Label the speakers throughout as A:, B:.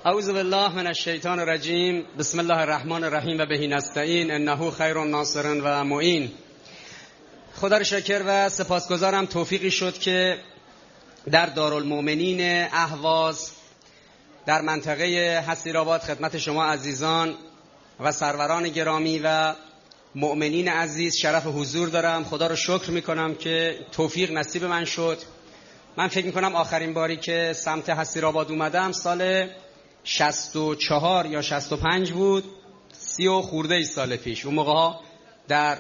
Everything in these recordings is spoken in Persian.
A: اعوذ بالله من الشیطان الرجیم. بسم الله الرحمن الرحیم و به نستعین انه خیر ناصر و معین. خدا را شکر و سپاسگزارم توفیقی شد که در دارالمؤمنین اهواز در منطقه حصیرآباد خدمت شما عزیزان و سروران گرامی و مؤمنین عزیز شرف حضور دارم. خدا رو شکر میکنم که توفیق نصیب من شد. من فکر میکنم آخرین باری که سمت حصیرآباد اومدم سال 64 یا 65 بود، 30 و خورده ای سال پیش. اون موقع ها در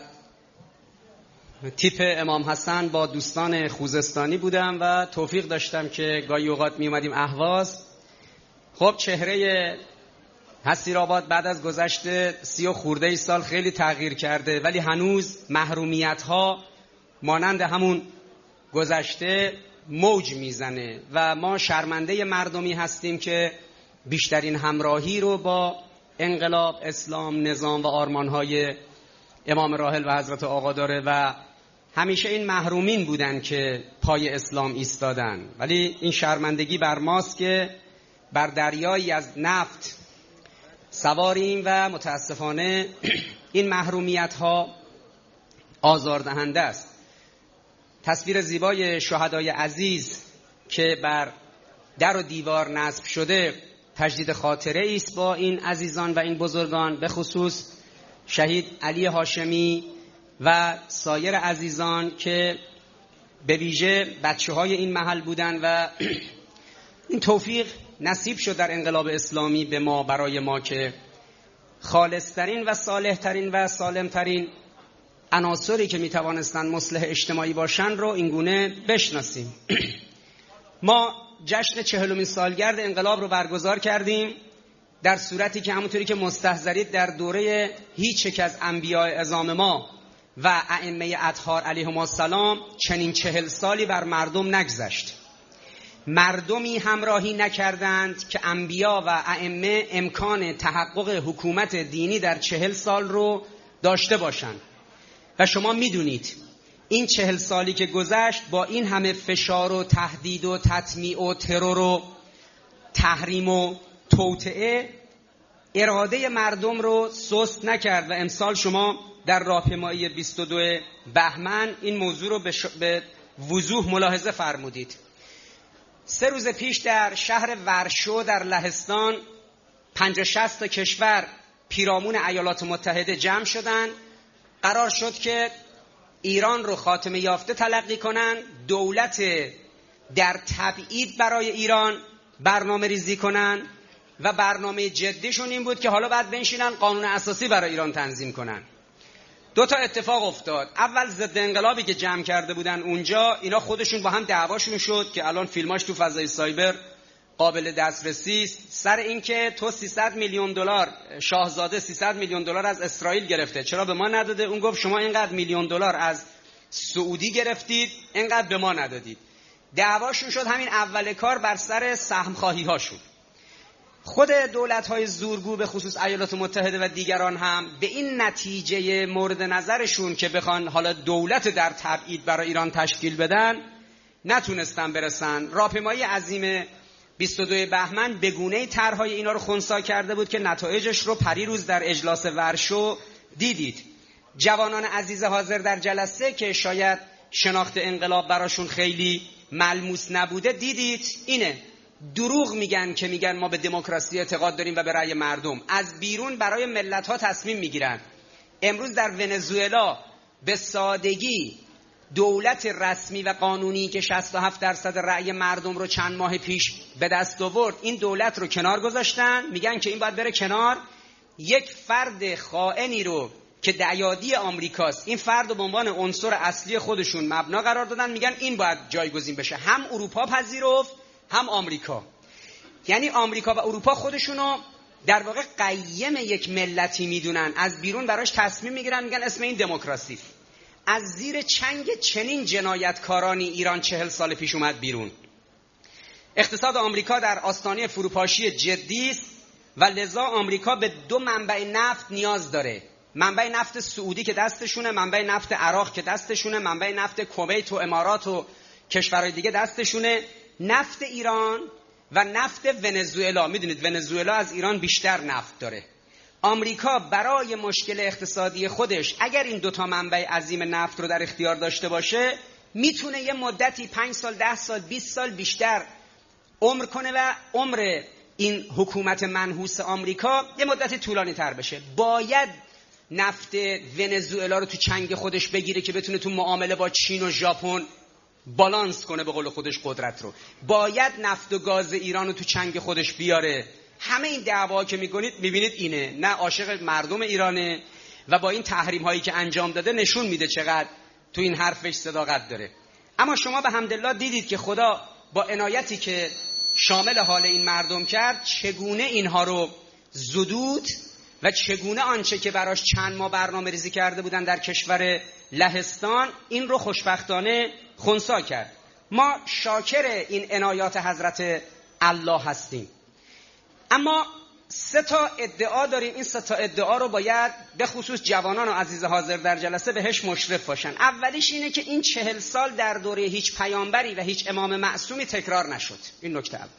A: تیپ امام حسن با دوستان خوزستانی بودم و توفیق داشتم که گاهی اوقات می اومدیم اهواز. خب چهره حصیرآباد بعد از گذشت 30 و خورده ای سال خیلی تغییر کرده، ولی هنوز محرومیت ها مانند همون گذشته موج میزنه و ما شرمنده مردمی هستیم که بیشترین همراهی رو با انقلاب، اسلام، نظام و آرمانهای امام راحل و حضرت آقا داره و همیشه این محرومین بودن که پای اسلام ایستادن. ولی این شرمندگی بر ماست که بر دریایی از نفت سواریم و متاسفانه این محرومیت ها آزاردهنده است. تصویر زیبای شهدای عزیز که بر در و دیوار نصب شده تجدید خاطره است با این عزیزان و این بزرگان، به خصوص شهید علی هاشمی و سایر عزیزان که به ویژه بچه‌های این محل بودن و این توفیق نصیب شد در انقلاب اسلامی به ما، برای ما که خالص‌ترین و صالح‌ترین و سالم‌ترین عناصری که می‌توانستند مصلح اجتماعی باشن رو اینگونه بشناسیم. ما جشن 40مین سالگرد انقلاب رو برگزار کردیم در صورتی که همونطوری که مستحضرید در دوره هیچ یک از انبیاء عظام ما و ائمه اطهار علیهم السلام چنین 40 سالی بر مردم نگذشت. مردمی همراهی نکردند که انبیا و ائمه امکان تحقق حکومت دینی در 40 سال رو داشته باشند و شما میدونید این 40 سالی که گذشت با این همه فشار و تهدید و تطمیع و ترور و تحریم و توطئه اراده مردم رو سست نکرد و امسال شما در راهپیمایی 22 بهمن این موضوع رو به وضوح ملاحظه فرمودید. 3 روز پیش در شهر ورشو در لهستان 50-60 تا کشور پیرامون ایالات متحده جمع شدند. قرار شد که ایران رو خاتمه یافته تلقی کنن، دولت در تبعید برای ایران برنامه ریزی کنن و برنامه جدیشون این بود که حالا بعد بنشینن قانون اساسی برای ایران تنظیم کنن. 2 تا اتفاق افتاد. اول ضد انقلابی که جمع کرده بودن اونجا، اینا خودشون با هم دعواشون شد که الان فیلماش تو فضای سایبر قابل دسترسی است، سر این که تو 300 میلیون دلار، شاهزاده 300 میلیون دلار از اسرائیل گرفته، چرا به ما نداده؟ اون گفت شما اینقدر میلیون دلار از سعودی گرفتید، اینقدر به ما ندادید. دعواشون شد. همین اول کار بر سر سهم خواهی ها شد. خود دولت‌های زورگو به خصوص ایالات متحده و دیگران هم به این نتیجه مورد نظرشون که بخوان حالا دولت در تبعید برای ایران تشکیل بدن نتونستن برسن. راهپیمایی عظیم 22 بهمن به گونه‌ای طرح‌های اینا رو خنثی کرده بود که نتایجش رو پریروز در اجلاس ورشو دیدید. جوانان عزیز حاضر در جلسه که شاید شناخت انقلاب براشون خیلی ملموس نبوده، دیدید اینه دروغ میگن که میگن ما به دموکراسی اعتقاد داریم و به رأی مردم. از بیرون برای ملت‌ها تصمیم میگیرن. امروز در ونزوئلا به سادگی دولت رسمی و قانونی که 67% رأی مردم رو چند ماه پیش به دست آورد، این دولت رو کنار گذاشتن، میگن که این باید بره کنار. یک فرد خائنی رو که دعیادی آمریکاست، این فرد رو به عنوان عنصر اصلی خودشون مبنا قرار دادن، میگن این باید جایگزین بشه. هم اروپا پذیرفت هم آمریکا. یعنی آمریکا و اروپا خودشونو در واقع قیم یک ملتی میدونن، از بیرون براش تصمیم میگیرن، میگن اسم این دموکراسی. از زیر چنگ چنین جنایتکارانی ایران 40 سال پیش اومد بیرون. اقتصاد آمریکا در آستانه فروپاشی جدی است و لذا آمریکا به 2 منبع نفت نیاز داره. منبع نفت سعودی که دستشونه، منبع نفت عراق که دستشونه، منبع نفت کویت و امارات و کشورهای دیگه دستشونه. نفت ایران و نفت ونزوئلا. میدونید ونزوئلا از ایران بیشتر نفت داره. آمریکا برای مشکل اقتصادی خودش اگر این دوتا منبع عظیم نفت رو در اختیار داشته باشه میتونه یه مدتی 5 سال 10 سال 20 سال بیشتر عمر کنه و عمر این حکومت منحوس آمریکا یه مدتی طولانی تر بشه. باید نفت ونزوئلا رو تو چنگ خودش بگیره که بتونه تو معامله با چین و ژاپن بالانس کنه به قول خودش قدرت رو. باید نفت و گاز ایران رو تو چنگ خودش بیاره. همه این دعوا که میبینید اینه، نه عاشق مردم ایرانه و با این تحریم هایی که انجام داده نشون میده چقدر تو این حرفش صداقت داره. اما شما به حمدالله دیدید که خدا با عنایتی که شامل حال این مردم کرد چگونه اینها رو زدود و چگونه آنچه که براش چند ماه برنامه ریزی کرده بودن در کشور لهستان این رو خوشبختانه خنثی کرد. ما شاکر این عنایات حضرت الله هستیم. اما 3 تا ادعا داریم. این 3 تا ادعا رو باید به خصوص جوانان و عزیز حاضر در جلسه بهش مشرف باشن. اولیش اینه که این 40 سال در دوره هیچ پیامبری و هیچ امام معصومی تکرار نشد. این نکته اول.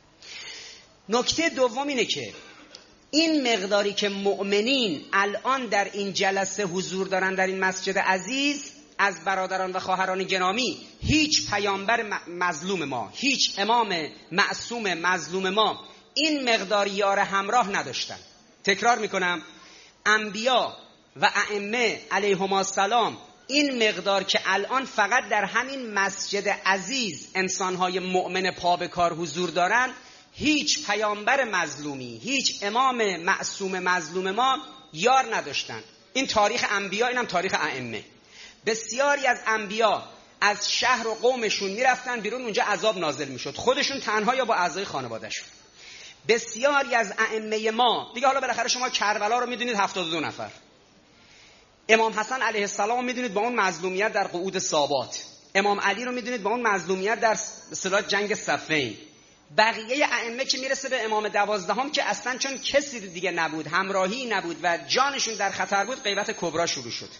A: نکته دوم اینه که این مقداری که مؤمنین الان در این جلسه حضور دارن در این مسجد عزیز از برادران و خواهران گرامی، هیچ پیامبر مظلوم ما، هیچ امام معصوم مظلوم ما این مقدار یار همراه نداشتن. تکرار میکنم، انبیا و ائمه علیهم السلام این مقدار که الان فقط در همین مسجد عزیز انسانهای مؤمن پا به کار حضور دارن، هیچ پیامبر مظلومی، هیچ امام معصوم مظلوم ما یار نداشتن. این تاریخ انبیا، اینم تاریخ ائمه. بسیاری از انبیا از شهر و قومشون میرفتن بیرون، اونجا عذاب نازل میشد، خودشون تنها یا با اعضای خانوادهشون. بسیاری از ائمه ما دیگه، حالا بالاخره شما کربلا رو میدونید 72 نفر، امام حسن علیه السلام میدونید با اون مظلومیت در قعود ثابات، امام علی رو میدونید با اون مظلومیت در اصطلاح جنگ صفین. بقیه ائمه که میرسه به امام 12 که اصلا چون کسی دیگه نبود، همراهی نبود و جانشون در خطر بود، غیبت کبرا شروع شد.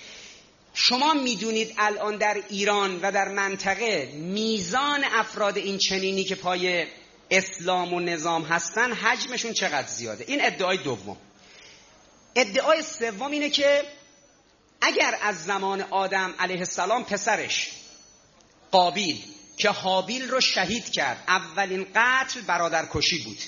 A: شما میدونید الان در ایران و در منطقه میزان افراد این چنینی که پای اسلام و نظام هستن حجمشون چقدر زیاده. این ادعای دوم. ادعای سوم اینه که اگر از زمان آدم علیه السلام پسرش قابیل که حابیل رو شهید کرد، اولین قتل برادرکشی بود،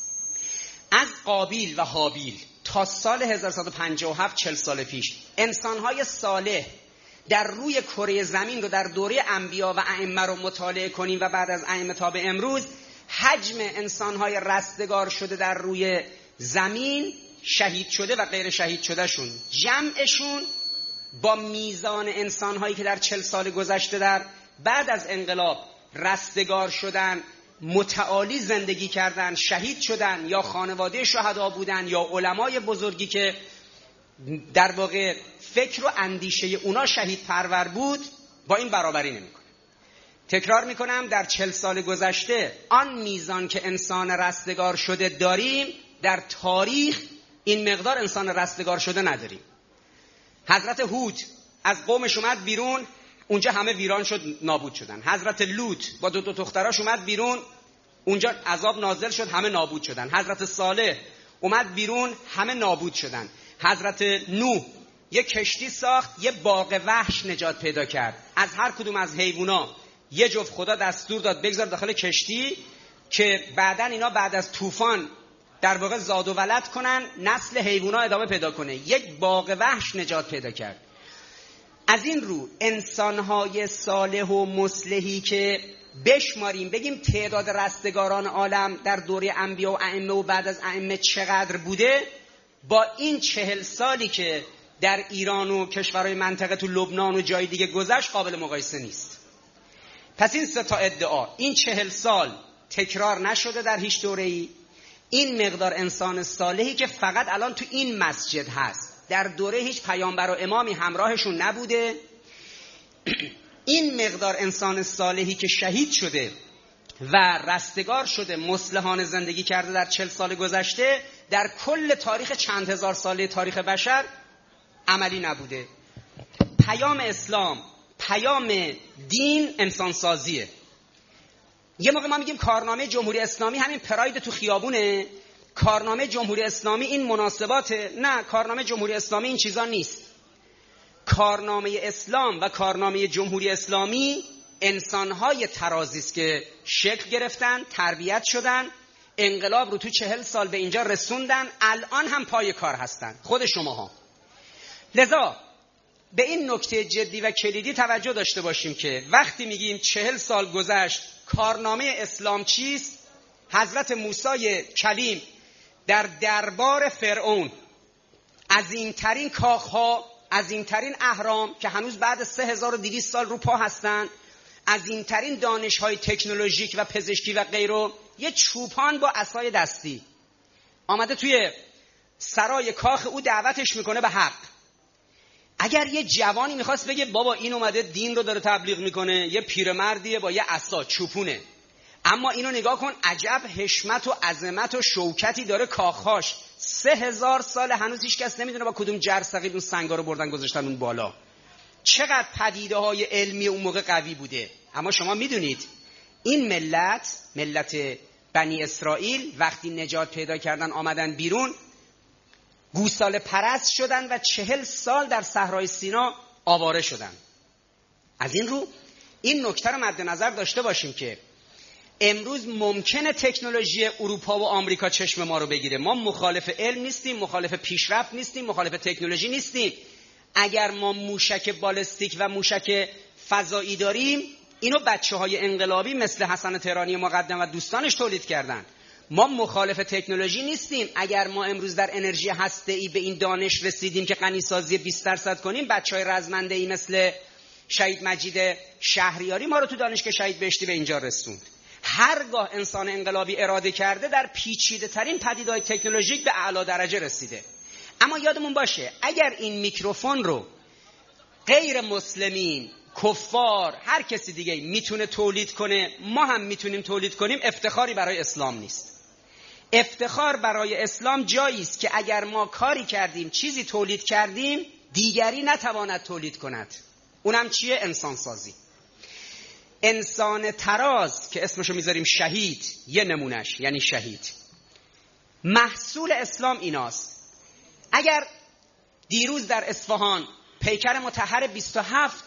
A: از قابیل و حابیل تا سال 1157 40 سال پیش انسانهای صالح در روی کره زمین رو در دوره انبیا و ائمه رو مطالعه کنیم و بعد از ائمه تا به امروز، حجم انسانهای رستگار شده در روی زمین، شهید شده و غیر شهید شده شون، جمعشون با میزان انسانهایی که در 40 سال گذشته در بعد از انقلاب رستگار شدن، متعالی زندگی کردن، شهید شدن، یا خانواده شهدا بودن، یا علمای بزرگی که در واقع فکر و اندیشه اونا شهید پرور بود، با این برابری نمیکنه. تکرار میکنم، در 40 سال گذشته آن میزان که انسان رستگار شده داریم، در تاریخ این مقدار انسان رستگار شده نداریم. حضرت هود از قومش اومد بیرون، اونجا همه ویران شد، نابود شدن. حضرت لوط با دو دختراش اومد بیرون، اونجا عذاب نازل شد، همه نابود شدن. حضرت صالح اومد بیرون، همه نابود شدن. حضرت نوح یک کشتی ساخت، یه باغ وحش نجات پیدا کرد. از هر کدوم از حیوونا یه جفت خدا دستور داد بگذار داخل کشتی که بعدن اینا بعد از طوفان در واقع زاد و ولد کنن، نسل حیوونا ادامه پیدا کنه. یک باغ وحش نجات پیدا کرد. از این رو انسانهای صالح و مصلحی که بشماریم بگیم تعداد رستگاران عالم در دوره انبیا و ائمه و بعد از ائمه چقدر بوده، با این 40 سالی که در ایران و کشورهای منطقه تو لبنان و جای دیگه گذشت قابل مقایسه نیست. پس این 3 تا ادعا، این 40 سال تکرار نشده در هیچ دوره‌ای، این مقدار انسان صالحی که فقط الان تو این مسجد هست، در دوره هیچ پیامبر و امامی همراهشون نبوده، این مقدار انسان صالحی که شهید شده و رستگار شده، مصلحانه زندگی کرده در 40 سال گذشته، در کل تاریخ چند هزار ساله تاریخ بشر عملی نبوده. پیام اسلام، پیام دین انسانسازیه. یه موقع ما میگیم کارنامه جمهوری اسلامی همین پراید تو خیابونه، کارنامه جمهوری اسلامی این مناسباته. نه، کارنامه جمهوری اسلامی این چیزا نیست. کارنامه اسلام و کارنامه جمهوری اسلامی انسانهای ترازی است که شکل گرفتن، تربیت شدن، انقلاب رو تو 40 سال به اینجا رسوندن، الان هم پای کار هستن، خود شماها. لذا به این نکته جدی و کلیدی توجه داشته باشیم که وقتی میگیم 40 سال گذشت کارنامه اسلام چیست؟ حضرت موسی کلیم در دربار فرعون عظیمترین کاخها، عظیمترین اهرام که هنوز بعد 3200 سال رو پا هستن، عظیمترین دانش‌های تکنولوژیک و پزشکی و غیره، یه چوپان با عصای دستی آمده توی سرای کاخ او دعوتش میکنه به حق. اگر یه جوانی میخواست بگه بابا این اومده دین رو داره تبلیغ میکنه، یه پیرمردیه با یه عصا چوپونه، اما اینو نگاه کن عجب حشمت و عظمت و شوکتی داره کاخهاش، 3000 سال هنوز هیچ کس نمیدونه با کدوم جرثقیل اون سنگا رو بردن گذاشتن اون بالا. چقدر پدیده های علمی اون موقع قوی بوده. اما شما میدونید این ملت بنی اسرائیل وقتی نجات پیدا کردن آمدن بیرون، گوساله پرست شدن و 40 سال در صحرای سینا آواره شدن. از این رو این نکته رو مد نظر داشته باشیم که امروز ممکنه تکنولوژی اروپا و آمریکا چشم ما رو بگیره. ما مخالف علم نیستیم، مخالف پیشرفت نیستیم، مخالف تکنولوژی نیستیم. اگر ما موشک بالستیک و موشک فضایی داریم، اینو بچه‌های انقلابی مثل حسن تهرانی مقدم و دوستانش تولید کردن. ما مخالف تکنولوژی نیستیم. اگر ما امروز در انرژی هسته‌ای به این دانش رسیدیم که غنی‌سازی 20% کنیم، بچه‌های رزمنده‌ای مثل شهید مجید شهریاری ما رو تو دانشگاه شهید بهشتی به اینجا رسوند. هرگاه انسان انقلابی اراده کرده در پیچیده ترین پدیده‌های تکنولوژیک به اعلی درجه رسیده. اما یادمون باشه اگر این میکروفون رو غیر مسلمین، کفار، هر کسی دیگه میتونه تولید کنه، ما هم میتونیم تولید کنیم، افتخاری برای اسلام نیست. افتخار برای اسلام جایی است که اگر ما کاری کردیم، چیزی تولید کردیم، دیگری نتواند تولید کند. اونم چیه؟ انسان سازی. انسان تراز که اسمشو میذاریم شهید، یه نمونش یعنی شهید. محصول اسلام ایناست. اگر دیروز در اصفهان پیکر مطهر 27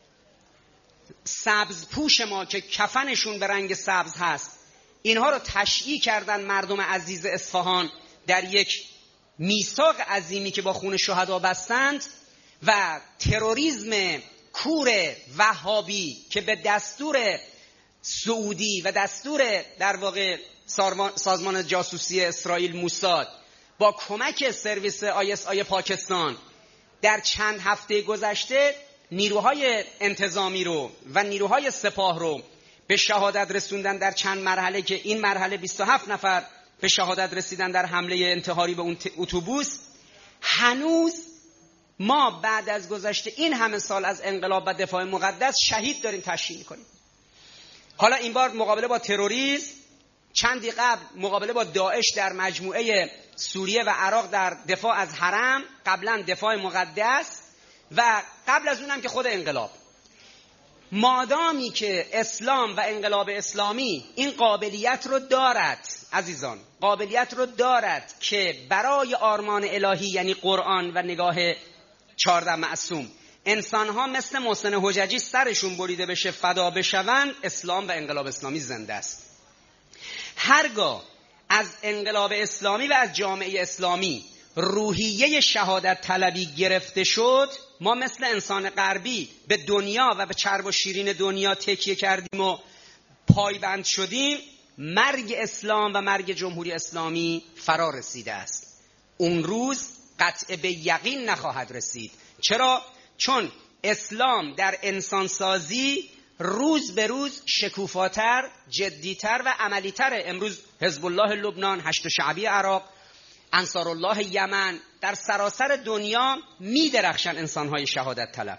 A: سبز پوش ما که کفنشون به رنگ سبز هست، اینها رو تشییع کردن مردم عزیز اصفهان در یک میثاق عظیمی که با خون شهدا بستند، و تروریسم کور وهابی که به دستور سعودی و دستور در واقع سازمان جاسوسی اسرائیل موساد با کمک سرویس ISI پاکستان در چند هفته گذشته نیروهای انتظامی رو و نیروهای سپاه رو به شهادت رسوندن در چند مرحله، که این مرحله 27 نفر به شهادت رسیدن در حمله انتحاری به اون اتوبوس. هنوز ما بعد از گذشته این همه سال از انقلاب و دفاع مقدس شهید داریم تشییع می‌کنیم. حالا این بار مقابله با تروریسم، چندی قبل مقابله با داعش در مجموعه سوریه و عراق در دفاع از حرم، قبلا دفاع مقدس، و قبل از اونم که خود انقلاب. مادامی که اسلام و انقلاب اسلامی این قابلیت رو دارد، عزیزان، قابلیت رو دارد که برای آرمان الهی یعنی قرآن و نگاه 14 معصوم انسانها مثل محسن حججی سرشون بریده بشه فدا بشوند، اسلام و انقلاب اسلامی زنده است. هرگاه از انقلاب اسلامی و از جامعه اسلامی روحیه شهادت طلبی گرفته شد، ما مثل انسان غربی به دنیا و به چرب و شیرین دنیا تکیه کردیم و پایبند شدیم، مرگ اسلام و مرگ جمهوری اسلامی فرا رسیده است. اون روز قطع به یقین نخواهد رسید. چرا؟ چون اسلام در انسانسازی روز به روز شکوفاتر، جدیتر و عملیتره. امروز حزب الله لبنان، هشت شعبی عراق، انصارالله یمن، در سراسر دنیا می درخشن انسانهای شهادت طلب.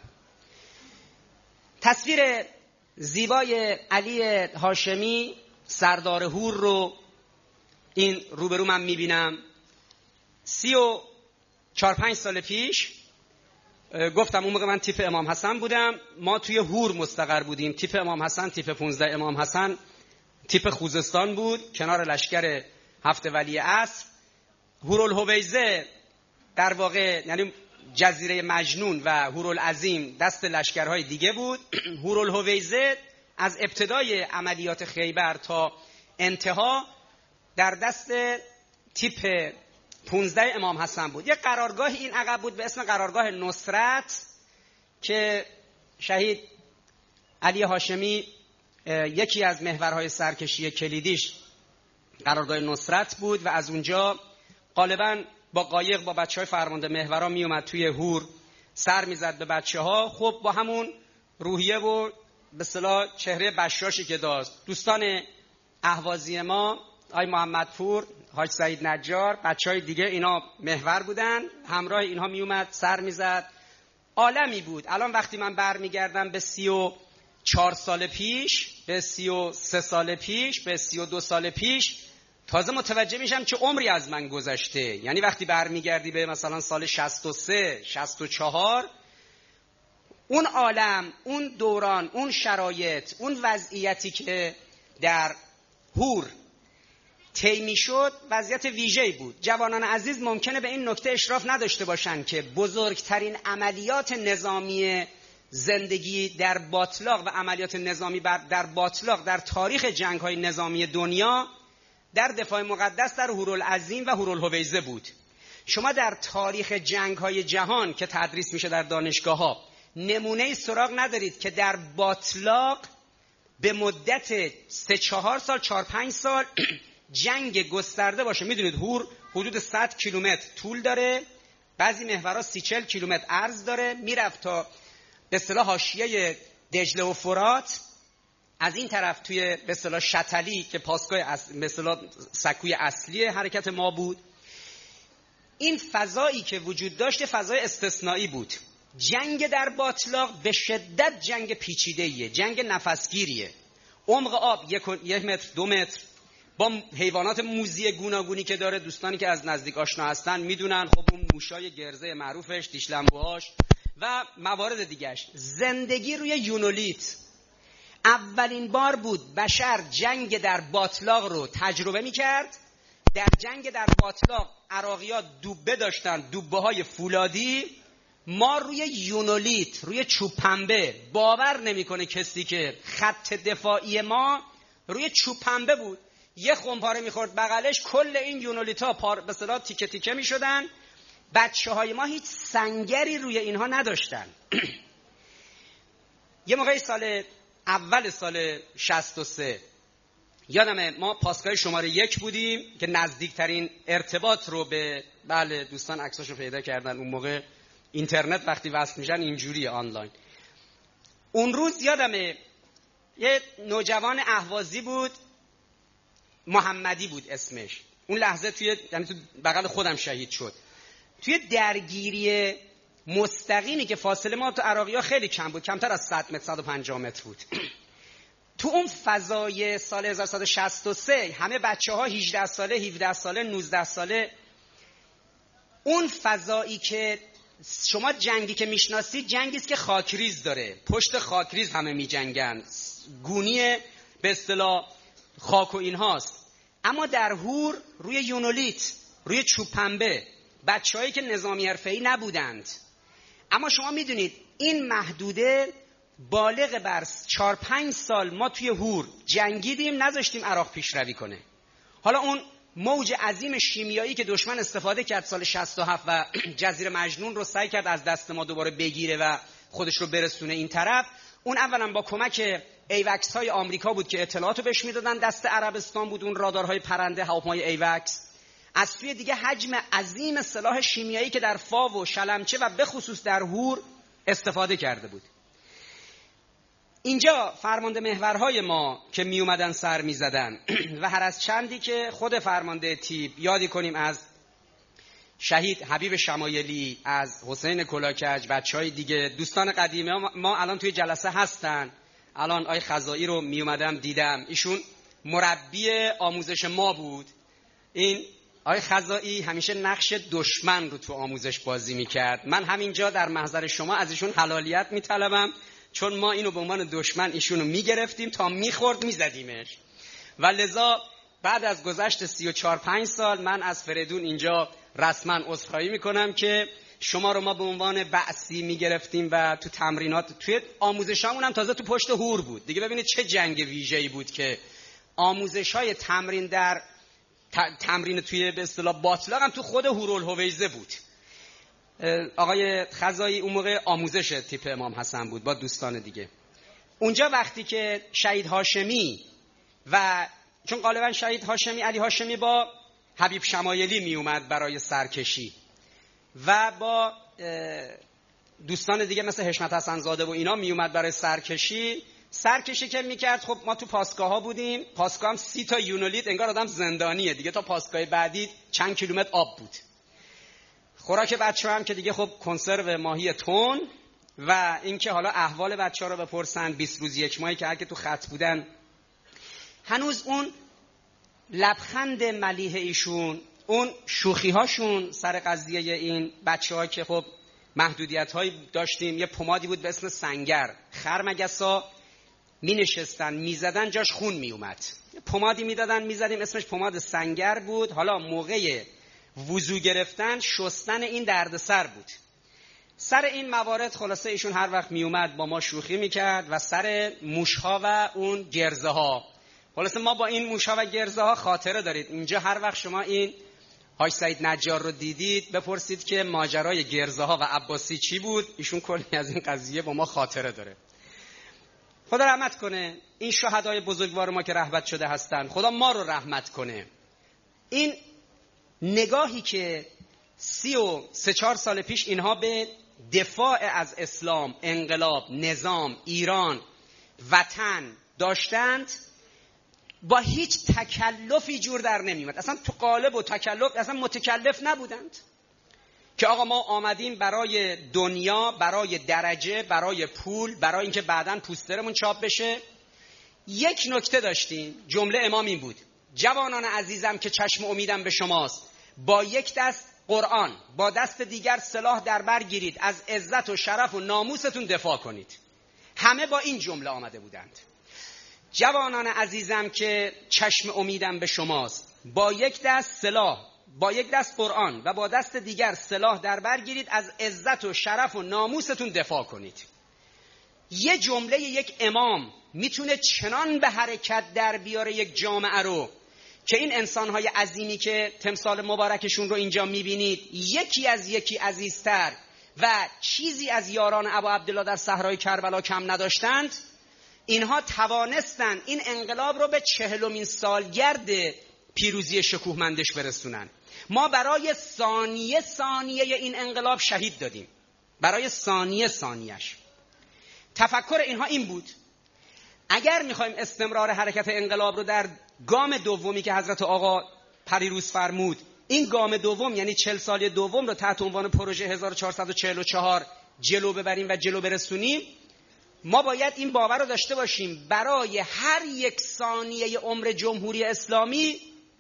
A: تصویر زیبای علی هاشمی سردار هور رو این روبرو من می بینم. 34-5 سال پیش گفتم اون موقع من تیپ امام حسن بودم، ما توی هور مستقر بودیم، تیپ امام حسن، تیپ 15 امام حسن تیپ خوزستان بود کنار لشکر هفت ولی عصر. هورالهویزه در واقع یعنی جزیره مجنون و هورالعظیم دست لشکرهای دیگه بود. هورالهویزه از ابتدای عملیات خیبر تا انتها در دست تیپ 15 امام حسن بود. یک قرارگاه این عقب بود به اسم قرارگاه نصرت که شهید علی هاشمی یکی از محورهای سرکشی کلیدیش قرارگاه نصرت بود و از اونجا غالباً با قایق با بچهای فرمانده محورا می اومد توی هور سر میزد به بچه‌ها. خب با همون روحیه و به اصطلاح چهره بشاشی که داشت، دوستان اهوازی ما آقای محمدپور، حاج سعید نجار، بچهای دیگه اینا محور بودن، همراه اینها می اومد سر میزد. عالمی بود. الان وقتی من برمیگردم به 34 سال پیش، به 33 سال پیش، به 32 سال پیش، تازه متوجه میشم چه عمری از من گذشته. یعنی وقتی برمیگردی به مثلا سال 63 64، اون عالم، اون دوران، اون شرایط، اون وضعیتی که در هور طی میشد وضعیت ویژه‌ای بود. جوانان عزیز ممکنه به این نکته اشراف نداشته باشن که بزرگترین عملیات نظامی زندگی در باطلاق و عملیات نظامی در باطلاق در تاریخ جنگ‌های نظامی دنیا در دفاع مقدس در هورالعظیم و هورالهویزه بود. شما در تاریخ جنگ‌های جهان که تدریس میشه در دانشگاه‌ها نمونه‌ای سراغ ندارید که در باطلاق به مدت 3-4 سال 4-5 سال جنگ گسترده باشه. میدونید هور حدود 100 کیلومتر طول داره، بعضی محورها 30-40 کیلومتر عرض داره، میرفت تا به اصطلاح حاشیه دجله و فرات. از این طرف توی به اصطلاح شتلی که پاسگاه به اصطلاح سکوی اصلی حرکت ما بود. این فضایی که وجود داشت فضای استثنایی بود. جنگ در باطلاق به شدت جنگ پیچیده‌ایه، جنگ نفسگیریه. عمق آب 1 متر 2 متر با حیوانات موذی گوناگونی که داره. دوستانی که از نزدیک آشنا هستن میدونن. خب اون موشای گرزه معروفش، دیشلمبوهاش و موارد دیگهش. زندگی روی یونولیت. اولین بار بود بشر جنگ در باطلاق رو تجربه میکرد. در جنگ در باطلاق عراقی‌ها دوبه داشتن، دوبه‌های فولادی. ما روی یونولیت، روی چوب پنبه. باور نمیکنه کسی که خط دفاعی ما روی چوب پنبه بود. یه خمپاره میخورد بغلش، کل این یونولیت‌ها به اصطلاح تیکه تیکه میشدن. بچه‌های ما هیچ سنگری روی اینها نداشتن. یه موقعی اول سال 63 یادمه ما پاسگاه شماره 1 بودیم که نزدیکترین ارتباط رو به دوستان عکساشو پیدا کردن. اون موقع اینترنت وقتی وصل میشن اینجوری آنلاین. اون روز یادمه یه نوجوان اهوازی بود، محمدی بود اسمش. اون لحظه یعنی تو بغل خودم شهید شد. توی درگیری مستقیمی که فاصله ما تو عراقی‌ها خیلی کم بود، کمتر از 100 متر 150 متر بود. تو اون فضای سال 1163 همه بچه‌ها 18 ساله 17 ساله 19 ساله، اون فضایی که شما جنگی که میشناسید جنگی است که خاکریز داره، پشت خاکریز همه میجنگن، گونی به اصطلاح خاک و اینهاست. اما در هور روی یونولیت، روی چوب پنبه، بچه‌هایی که نظامی حرفه‌ای نبودند. اما شما میدونید این محدوده بالغ بر 4-5 سال ما توی هور جنگیدیم، نذاشتیم عراق پیشروی کنه. حالا اون موج عظیم شیمیایی که دشمن استفاده کرد سال 67 و جزیره مجنون رو سعی کرد از دست ما دوباره بگیره و خودش رو برسونه این طرف، اون اولا با کمک ایوکس های آمریکا بود که اطلاعاتو بهش میدادن، دست عربستان بود اون رادارهای پرنده هواپیمای ایوکس. از سوی دیگه حجم عظیم سلاح شیمیایی که در فاو و شلمچه و به خصوص در هور استفاده کرده بود. اینجا فرمانده محورهای ما که می اومدن سر می زدن و هر از چندی که خود فرمانده تیپ یادی کنیم از شهید حبیب شمایلی، از حسین کلاکج، بچهای دیگه دوستان قدیمی ما الان توی جلسه هستن. الان آقای خزائی رو می اومدم دیدم، ایشون مربی آموزش ما بود. این آقای خزائی همیشه نقش دشمن رو تو آموزش بازی میکرد. من همینجا در محضر شما از ایشون حلالیت میطلبم، چون ما اینو به عنوان دشمن ایشونو میگرفتیم تا میخورد میزدیمش. و لذا بعد از گذشت 34-5 سال من از فریدون اینجا رسما عذرخواهی میکنم که شما رو ما به عنوان بعثی میگرفتیم و تو تمرینات توی آموزشامون هم تازه تو پشت هور بود دیگه. ببینید چه جنگ ویژه‌ای بود که آموزش‌های تمرین در تمرین توی به اصطلاح باطلاق هم تو خود هورالهویزه بود. آقای خزایی اون موقع آموزش تیپ امام حسن بود با دوستان دیگه. اونجا وقتی که شهید هاشمی و چون غالبا شهید هاشمی علی هاشمی با حبیب شمایلی می اومد برای سرکشی و با دوستان دیگه مثل حشمت حسن زاده و اینا می اومد برای سرکشی که میکرد. خب ما تو پاسگاه ها بودیم، پاسگاه هم 30 تا یونولیت، انگار آدم زندانیه دیگه. تا پاسگاه بعدی چند کیلومتر آب بود. خوراک بچه‌ها هم که دیگه خب کنسرو ماهی تون و اینکه حالا احوال بچه‌ها رو بپرسن 20 روز یک ماهی که هر که تو خط بودن. هنوز اون لبخند ملیح ایشون، اون شوخی هاشون سر قضیه این بچه‌ها که خب محدودیت‌هایی داشتیم. یه پمادی بود به اسم سنگر، خرمگسا می نشستن می زدن جاش خون می اومد. پمادی می دادن می زدیم اسمش پماد سنگر بود. حالا موقع وضو گرفتن شستن این دردسر بود. سر این موارد خلاصه ایشون هر وقت می اومد با ما شوخی می کرد و سر موشها و اون گرزه ها. خلاصه ما با این موشها و گرزه ها خاطره دارید. اینجا هر وقت شما این حاج سعید نجار رو دیدید بپرسید که ماجرای گرزه ها و عباسی چی بود. ایشون کلی از این قضیه با ما خاطره داره. خدا رحمت کنه این شهدای بزرگوار ما که رهبت شده هستن. خدا ما رو رحمت کنه. این نگاهی که 33-4 سال پیش اینها به دفاع از اسلام، انقلاب، نظام، ایران، وطن داشتند با هیچ تکلفی جور در نمیومد. اصلا تو قالب و تکلف اصلا متکلف نبودند که آقا ما آمدیم برای دنیا، برای درجه، برای پول، برای اینکه بعداً پوسترمون چاپ بشه. یک نکته داشتیم، جمله امام این بود: جوانان عزیزم که چشم امیدم به شماست، با یک دست قرآن، با دست دیگر سلاح در بر گیرید، از عزت و شرف و ناموستون دفاع کنید. همه با این جمله آمده بودند. جوانان عزیزم که چشم امیدم به شماست، با یک دست سلاح، با یک دست قرآن و با دست دیگر سلاح در بر گیرید، از عزت و شرف و ناموستون دفاع کنید. یه جمله یک امام میتونه چنان به حرکت در بیاره یک جامعه رو که این انسان‌های عظیمی که تمثال مبارکشون رو اینجا میبینید یکی از یکی عزیزتر و چیزی از یاران ابا عبدالله در صحرای کربلا کم نداشتند. اینها توانستن این انقلاب رو به 40مین سالگرد پیروزی شکوهمندش برسونن. ما برای ثانیه این انقلاب شهید دادیم، برای ثانیه‌اش. تفکر اینها این بود: اگر میخوایم استمرار حرکت انقلاب رو در گام دومی که حضرت آقا پریروز فرمود، این گام دوم یعنی 40 سالی دوم رو تحت عنوان پروژه 1444 جلو ببریم و جلو برسونیم، ما باید این باور رو داشته باشیم برای هر یک ثانیه عمر جمهوری اسلامی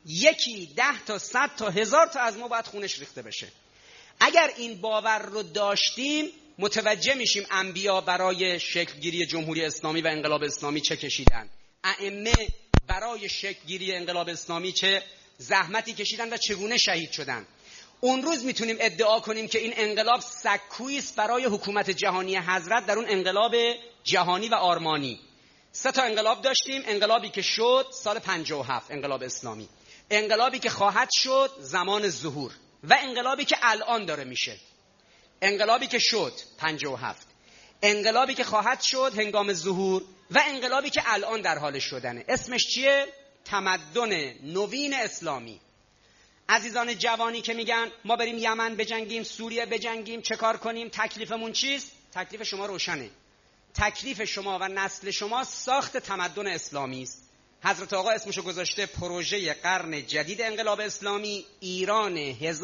A: 1 10 تا 100 تا 1000 تا از ما باید خونش ریخته بشه. اگر این باور رو داشتیم متوجه میشیم انبیا برای شکلگیری جمهوری اسلامی و انقلاب اسلامی چه کشیدن، ائمه برای شکلگیری انقلاب اسلامی چه زحمتی کشیدن و چگونه شهید شدن. اون روز میتونیم ادعا کنیم که این انقلاب سکویی است برای حکومت جهانی حضرت در اون انقلاب جهانی و آرمانی. 3 تا انقلاب داشتیم: انقلابی که شد سال 57 انقلاب اسلامی، انقلابی که خواهد شد زمان ظهور، و انقلابی که الان داره میشه. انقلابی که شد 57، انقلابی که خواهد شد هنگام ظهور، و انقلابی که الان در حال شدنه. اسمش چیه؟ تمدن نوین اسلامی. عزیزان جوانی که میگن ما بریم یمن بجنگیم، سوریه بجنگیم، چه کار کنیم، تکلیفمون چیست؟ تکلیف شما روشنه. تکلیف شما و نسل شما ساخت تمدن اسلامی است. حضرت آقا اسمشو گذاشته پروژه قرن جدید انقلاب اسلامی، ایران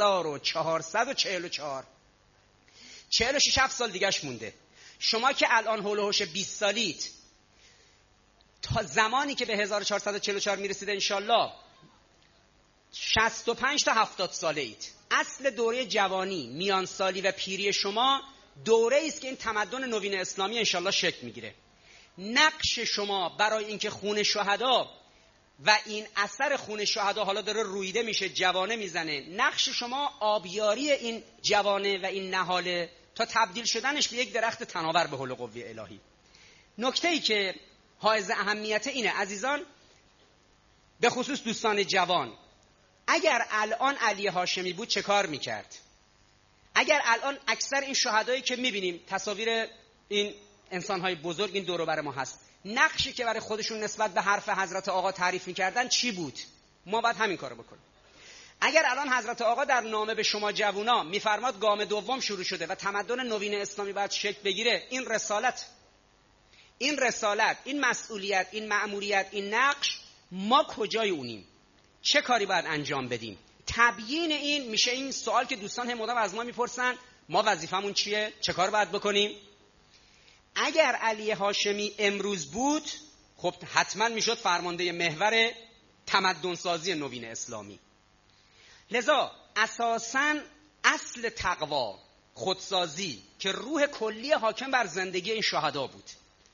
A: 1444. 46 سال دیگهش مونده. شما که الان هول و هوش 20 سالید، تا زمانی که به 1444 میرسید انشالله 65 تا 70 ساله اید. اصل دوره جوانی، میانسالی و پیری شما دوره است که این تمدن نوین اسلامی انشالله شکل میگیره. نقش شما برای اینکه خون شهدا و این اثر خون شهدا حالا داره رویده میشه، جوانه میزنه، نقش شما آبیاری این جوانه و این نهاله تا تبدیل شدنش به یک درخت تناور به حول قوه الهی. نکته‌ای که حائز اهمیت اینه عزیزان، به خصوص دوستان جوان، اگر الان علی هاشمی بود چه کار میکرد؟ اگر الان اکثر این شهدایی که میبینیم، تصاویر این انسانهای بزرگ این دور و بر ما هست، نقشی که برای خودشون نسبت به حرف حضرت آقا تعریف میکردن چی بود؟ ما باید همین کارو بکنیم. اگر الان حضرت آقا در نامه به شما جوونا میفرماد گام دوم شروع شده و تمدن نوین اسلامی باید شکل بگیره، این رسالت، این مسئولیت، این مأموریت، این نقش، ما کجای اونیم؟ چه کاری باید انجام بدیم؟ تبیین این میشه این سوال که دوستان هم مدام از ما میپرسن، ما وظیفمون چیه؟ چه کار باید بکنیم؟ اگر علی هاشمی امروز بود، خب حتما میشد فرمانده محور تمدن سازی نوین اسلامی. لذا اساساً اصل تقوا، خودسازی که روح کلی حاکم بر زندگی این شهدا بود،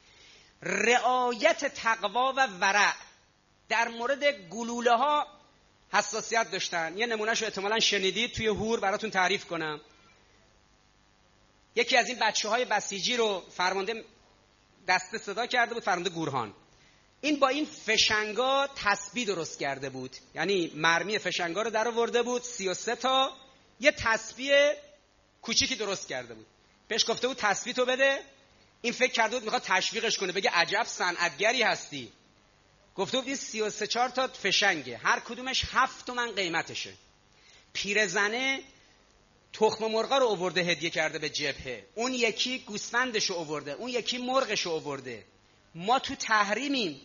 A: رعایت تقوا و ورع. در مورد گلوله ها حساسیت داشتن. یه نمونهشو احتمالاً شنیدید، توی هور براتون تعریف کنم. یکی از این بچه‌های بسیجی رو فرمانده دسته صدا کرده بود، فرمانده گورهان. این با این فشنگا تسبیح درست کرده بود، یعنی مرمی فشنگا رو در آورده بود، 33 تا یه تسبیح کوچیکی درست کرده بود. بهش گفته بود تسبیح تو بده. این فکر کرده بود میخواد تشویقش کنه، بگه عجب صنعتگری هستی. گفته بود این 33 تا فشنگه، هر کدومش 7 تومن قیمتشه. پیرزنه تخم مرغا رو آورده هدیه کرده به جبهه، اون یکی گوسفندش رو آورده، اون یکی مرغش رو آورده. ما تو تحریمیم،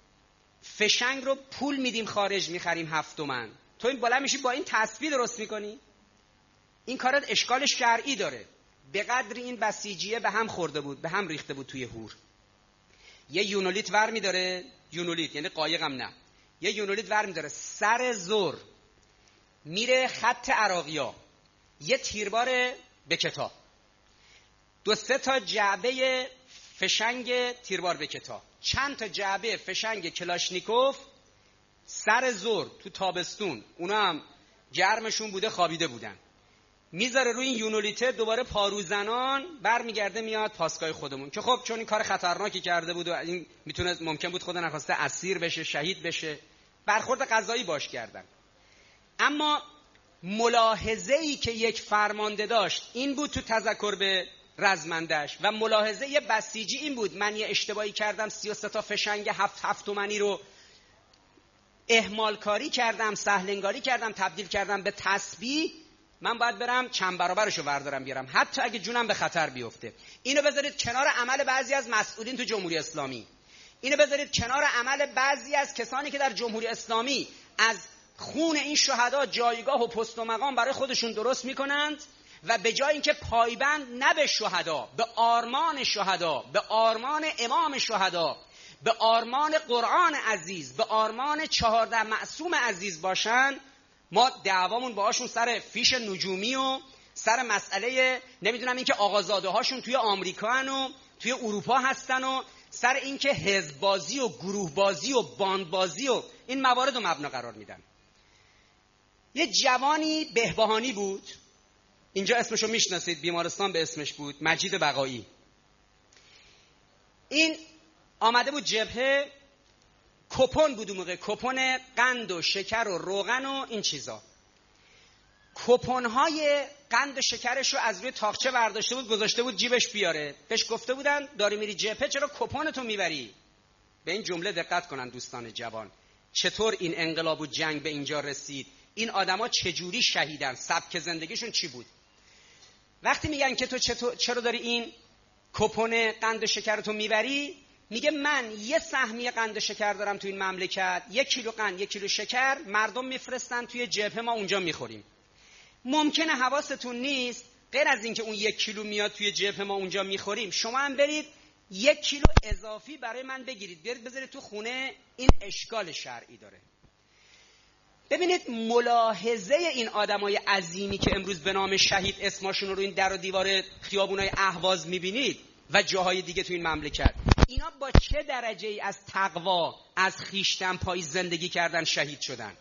A: فشنگ رو پول میدیم خارج میخریم 7 تومن، تو این بالا میشی با این تسبیح درست میکنی؟ این کارت اشکال شرعی داره. به قدر این بسیجیه به هم خورده بود، به هم ریخته بود توی هور. یه یونولیت ور میداره، یونولیت یعنی قایقم نه، یه یونولیت ور میداره، سر زور میره خط عراقیا، یه تیربار به کتا، 2-3 تا جعبه فشنگ تیربار به کتا، چند تا جعبه فشنگ کلاشنیکوف، سر زور تو تابستون، اونا هم گرمشون بوده خوابیده بودن، میذاره روی این یونولیته، دوباره پاروزنان برمیگرده میاد پاسگاه خودمون. که خب چون این کار خطرناکی کرده بود و این میتونه ممکن بود خدا نخواسته اسیر بشه، شهید بشه، برخورد قضایی باش کردن. اما ملاحظه‌ای که یک فرمانده داشت این بود تو تذکر به رزمندش، و ملاحظه یه بسیجی این بود، من یه اشتباهی کردم، 33 تا فشنگ 7 تومانی رو اهمال کاری کردم، سهلنگاری کردم، تبدیل کردم به تسبیح، من باید برم چند برابرشو وردارم بیارم، حتی اگه جونم به خطر بیفته. اینو بذارید کنار عمل بعضی از مسئولین تو جمهوری اسلامی، اینو بذارید کنار عمل بعضی از کسانی که در جمهوری اسلامی از خون این شهدا جایگاه و پست و مقام برای خودشون درست میکنند و به جای اینکه پایبند نه به شهدا، به آرمان شهدا، به آرمان امام شهدا، به آرمان قرآن عزیز، به آرمان 14 معصوم عزیز باشن، ما دعوامون باهاشون سر فیش نجومی و سر مسئله نمیدونم اینکه آقازاده هاشون توی آمریکا و توی اروپا هستن و سر اینکه حزب بازی و گروه بازی و باند بازی و این موارد رو مبنا قرار میدن. یه جوانی بهبهانی بود، اینجا اسمشو میشناسید، بیمارستان به اسمش بود، مجید بقایی. این آمده بود جبهه، کپون بود اون موقع، کپون قند و شکر و روغن و این چیزا. کپون‌های قند و شکرش رو از روی تاقچه برداشته بود، گذاشته بود جیبش بیاره. بهش گفته بودن داری میری جبهه چرا کپونتو میبری؟ به این جمله دقت کنن دوستان جوان، چطور این انقلاب و جنگ به اینجا رسید، این آدما چجوری شهیدن، سبک زندگیشون چی بود. وقتی میگن که تو چرا داری این کپون قند و شکرتو میبری، میگه من یه سهمیه قند و شکر دارم تو این مملکت، 1 کیلو قند 1 کیلو شکر مردم میفرستن توی جبهه، ما اونجا میخوریم. ممکنه حواستون نیست غیر از اینکه اون 1 کیلو میاد توی جبهه ما اونجا میخوریم، شما هم برید 1 کیلو اضافی برای من بگیرید، برید بذارید تو خونه، این اشکال شرعی داره. ببینید ملاحظه این آدمای عظیمی که امروز به نام شهید اسمشون رو این در و دیوار خیابونای اهواز میبینید و جاهای دیگه تو این مملکت، اینا با چه درجه‌ای از تقوا، از خویشتن پایی زندگی کردن شهید شدن؟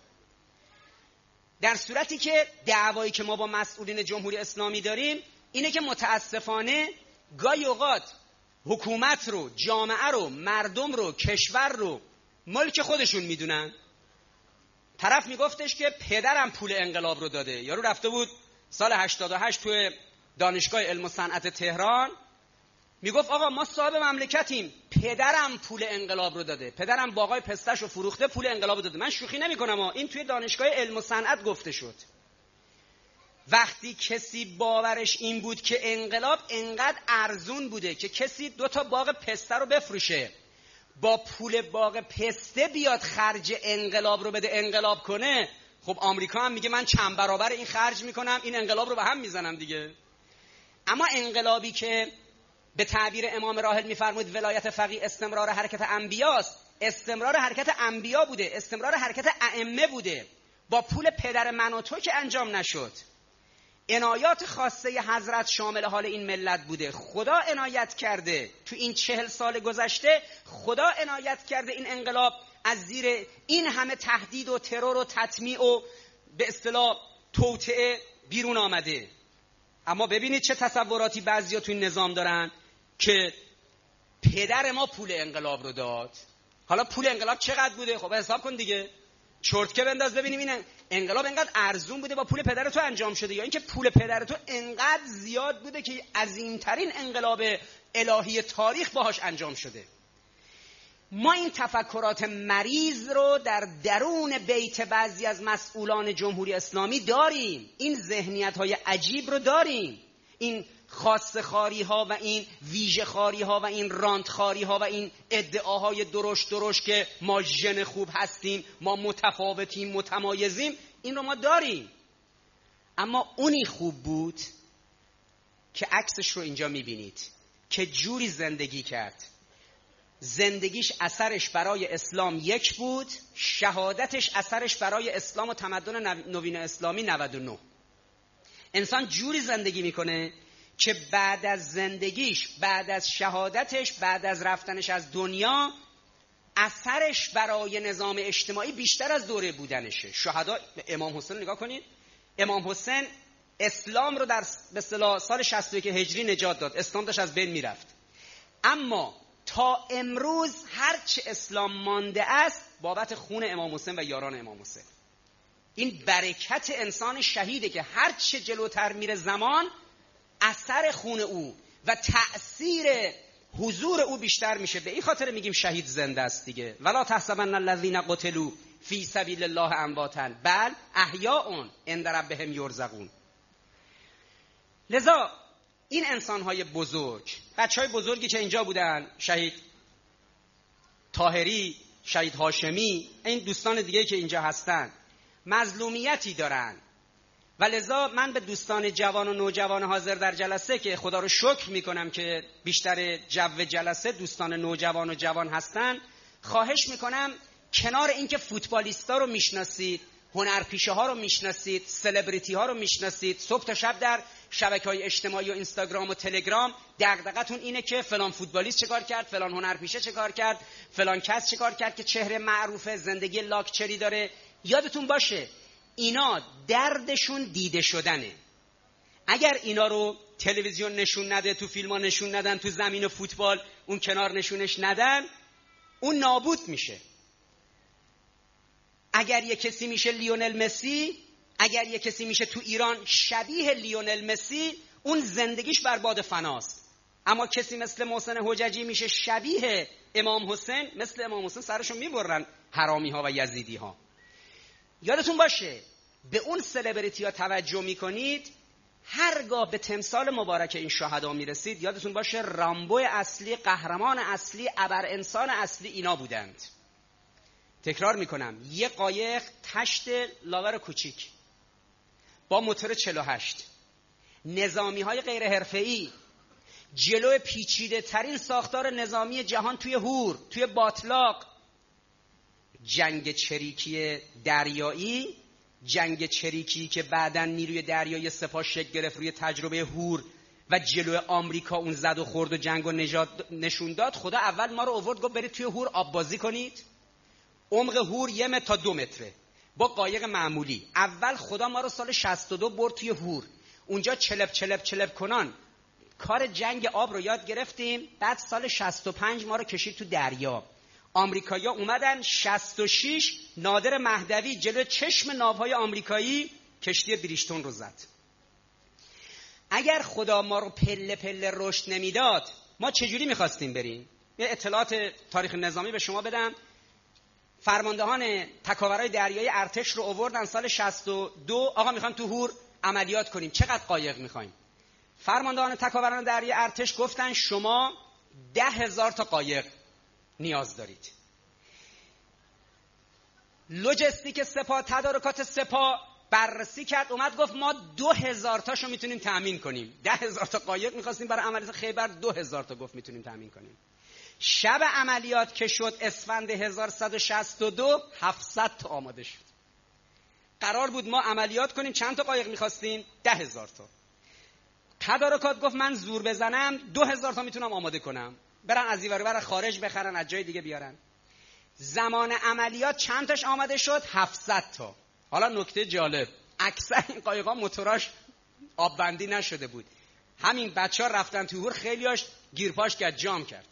A: در صورتی که دعوایی که ما با مسئولین جمهوری اسلامی داریم اینه که متاسفانه گاهی اوقات حکومت رو، جامعه رو، مردم رو، کشور رو ملک خودشون میدونن. طرف میگفتش که پدرم پول انقلاب رو داده. یارو رفته بود سال 88 توی دانشگاه علم و صنعت تهران میگفت آقا ما صاحب مملکتیم، پدرم پول انقلاب رو داده، پدرم باغای پسته‌شو فروخته پول انقلاب رو داده. من شوخی نمی‌کنم، این توی دانشگاه علم و صنعت گفته شد. وقتی کسی باورش این بود که انقلاب انقدر ارزون بوده که کسی 2 تا باغ پسته رو بفروشه، با پول باغ پسته بیاد خرج انقلاب رو بده، انقلاب کنه، خب آمریکا هم میگه من چند برابر این خرج میکنم، این انقلاب رو به هم میزنم دیگه. اما انقلابی که به تعبیر امام راحل میفرمود ولایت فقیه استمرار حرکت انبیاست، استمرار حرکت انبیا بوده، استمرار حرکت ائمه بوده، با پول پدر من و تو که انجام نشد. عنایات خاصه حضرت شامل حال این ملت بوده. خدا عنایت کرده تو این 40 سال گذشته، خدا عنایت کرده این انقلاب از زیر این همه تهدید و ترور و تطمیع و به اصطلاح توطئه بیرون آمده. اما ببینید چه تصوراتی بعضیا تو این نظام دارن که پدر ما پول انقلاب رو داد. حالا پول انقلاب چقدر بوده؟ خب حساب کن دیگه، چرتکه بنداز ببینیم این انقلاب انقدر ارزون بوده با پول پدر تو انجام شده، یا اینکه پول پدر تو انقدر زیاد بوده که عظیمترین انقلاب الهی تاریخ باهاش انجام شده. ما این تفکرات مریض رو در درون بیت بعضی از مسئولان جمهوری اسلامی داریم، این ذهنیت‌های عجیب رو داریم، این خاصه خاری ها و این ویژه خاری ها و این راند خاری ها و این ادعاهای درشت که ما ژن خوب هستیم، ما متفاوتیم، متمایزیم، این رو ما داریم. اما اونی خوب بود که عکسش رو اینجا میبینید که جوری زندگی کرد، زندگیش اثرش برای اسلام 1 بود، شهادتش اثرش برای اسلام و تمدن نوین اسلامی 99. انسان جوری زندگی میکنه که بعد از زندگیش، بعد از شهادتش، بعد از رفتنش از دنیا، اثرش برای نظام اجتماعی بیشتر از دوره بودنشه. شهدا امام حسین نگاه کنید، امام حسین اسلام رو در به اصطلاح سال 61 هجری نجات داد، اسلام داشت از بین میرفت، اما تا امروز هرچه اسلام مانده است بابت خون امام حسین و یاران امام حسین. این برکت انسان شهیده که هرچه جلوتر میره زمان، اثر خون او و تأثیر حضور او بیشتر میشه. به این خاطر میگیم شهید زنده است دیگه. ولا تحسبن الذین قتلوا فی سبیل الله امواتا بل احیاء عند ربهم یرزقون. لذا این انسان‌های بزرگ، بچه‌های بزرگی که اینجا بودن، شهید طاهری، شهید هاشمی، این دوستان دیگه که اینجا هستن، مظلومیتی دارن و لذا من به دوستان جوان و نوجوان حاضر در جلسه که خدا رو شکر میکنم که بیشتر جو جلسه دوستان نوجوان و جوان هستن، خواهش میکنم کنار اینکه فوتبالیستا رو میشناسید، هنرپیشه ها رو میشناسید، سلبریتی ها رو میشناسید، صبح تا شب در شبکه‌های اجتماعی و اینستاگرام و تلگرام دغدغتون اینه که فلان فوتبالیست چیکار کرد، فلان هنرپیشه چیکار کرد، فلان کس چیکار کرد که چهره معروفه، زندگی لاکچری داره. یادتون باشه اینا دردشون دیده شدنه. اگر اینا رو تلویزیون نشون نده، تو فیلم ها نشون ندن، تو زمین فوتبال اون کنار نشونش ندن، اون نابود میشه. اگر یه کسی میشه لیونل مسی، اگر یه کسی میشه تو ایران شبیه لیونل مسی، اون زندگیش برباد فناست. اما کسی مثل محسن حججی میشه شبیه امام حسین، مثل امام حسین سرشون میبرن حرامی ها و یزیدی ها. یادتون باشه به اون سلبریتی ها توجه میکنید، هرگاه به تمثال مبارک این شهدا میرسید، یادتون باشه رامبو اصلی، قهرمان اصلی، ابر انسان اصلی اینا بودند. تکرار میکنم، یه قایق تشت لاور کوچیک با موتور 48، نظامی های غیر حرفه‌ای جلو پیچیده ترین ساختار نظامی جهان توی هور، توی باطلاق، جنگ چریکی دریایی، جنگ چریکی که بعداً نیروی دریایی سپاه شکل گرفت روی تجربه هور و جلوی آمریکا اون زد و خورد و جنگ و نشون داد، خدا اول ما رو آورد گفت برید توی هور آب بازی کنید. عمق هور 1 متر تا 2 متره با قایق معمولی. اول خدا ما رو سال 62 برد توی هور، اونجا چلپ کنان کار جنگ آب رو یاد گرفتیم. بعد سال 65 ما رو کشید تو دریا. آمریکایی‌ها اومدن 66 نادر مهدوی جلوی چشم ناوهای آمریکایی کشتی بریشتون رو زد. اگر خدا ما رو پله پله رشد نمیداد ما چجوری میخواستیم بریم؟ یه اطلاعات تاریخ نظامی به شما بدم. فرماندهان تکاورای دریایی ارتش رو آوردن سال 62. آقا میخوایم تو هور عملیات کنیم، چقدر قایق میخوایم؟ فرماندهان تکاوران دریایی ارتش گفتن شما 10,000 تا قایق نیاز دارید. لوجستیک سپاه، تدارکات سپاه بررسی کرد، اومد گفت ما 2,000 تاشو میتونیم تامین کنیم. 10,000 تا قایق میخواستیم برای عملیات خیبر، 2,000 تا گفت میتونیم تامین کنیم. شب عملیات که شد اسفند 1162 700 تا آماده شد. قرار بود ما عملیات کنیم، چند تا قایق میخواستیم؟ 10,000 تا. تدارکات گفت من زور بزنم 2,000 تا میتونم آماده کنم، برن از این ور بر خارج بخرن، از جای دیگه بیارن. زمان عملیات چند تاش آماده شد؟ 700 تا. حالا نکته جالب، اکثر این قایق‌ها موتوراش آب بندی نشده بود. همین بچه‌ها رفتن تو هور، خیلیاش گیرپاش کرد، جام کرد.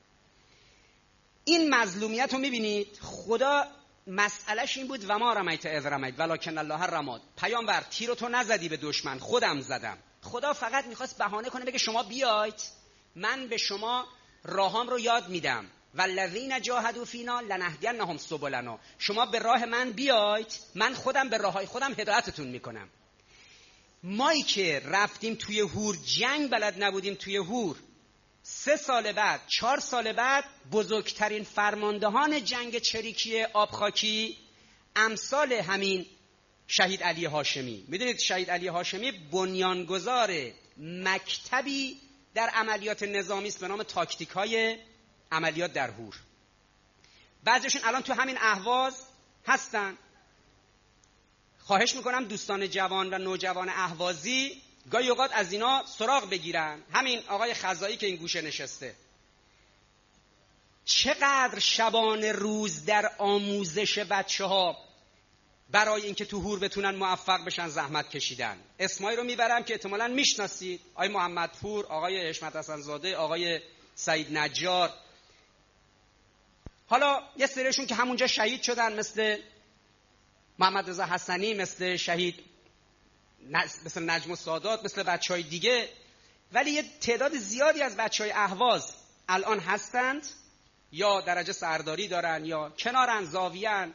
A: این مظلومیت رو میبینید. خدا مسئلهش این بود و ما رمیت اذ رمیت ولکن الله رماد. پیامبر تیر تو نزدی به دشمن، خودم زدم. خدا فقط میخواست بهانه کنه بگه شما بیاید من به شما راهام رو یاد میدم. والذین جاهدوا فینا لنهدینهم سبلنا. شما به راه من بیاید، من خودم به راههای خودم هدایتتون میکنم. مایی که رفتیم توی هور جنگ بلد نبودیم، توی هور 3 سال بعد 4 سال بعد بزرگترین فرماندهان جنگ چریکی آبخاکی امثال همین شهید علی هاشمی. میدونید شهید علی هاشمی بنیانگذار مکتبی در عملیات نظامی است به نام تاکتیک‌های عملیات در هور. بعضیشون الان تو همین اهواز هستن. خواهش میکنم دوستان جوان و نوجوان اهوازی گاهی اوقات از اینا سراغ بگیرن. همین آقای خزایی که این گوشه نشسته چقدر شبانه روز در آموزش بچه‌ها برای اینکه تو هور بتونن موفق بشن زحمت کشیدن. اسمایی رو میبرم که احتمالاً میشناسید: آقای محمدپور، آقای حشمت حسن‌زاده، آقای سعید نجار. حالا یه سریشون که همونجا شهید شدن، مثل محمد رضا حسنی، مثل شهید مثل نجم السادات، مثل بچهای دیگه. ولی یه تعداد زیادی از بچهای اهواز الان هستند، یا درجه سرداری دارن یا کنارن، زاویه‌ان.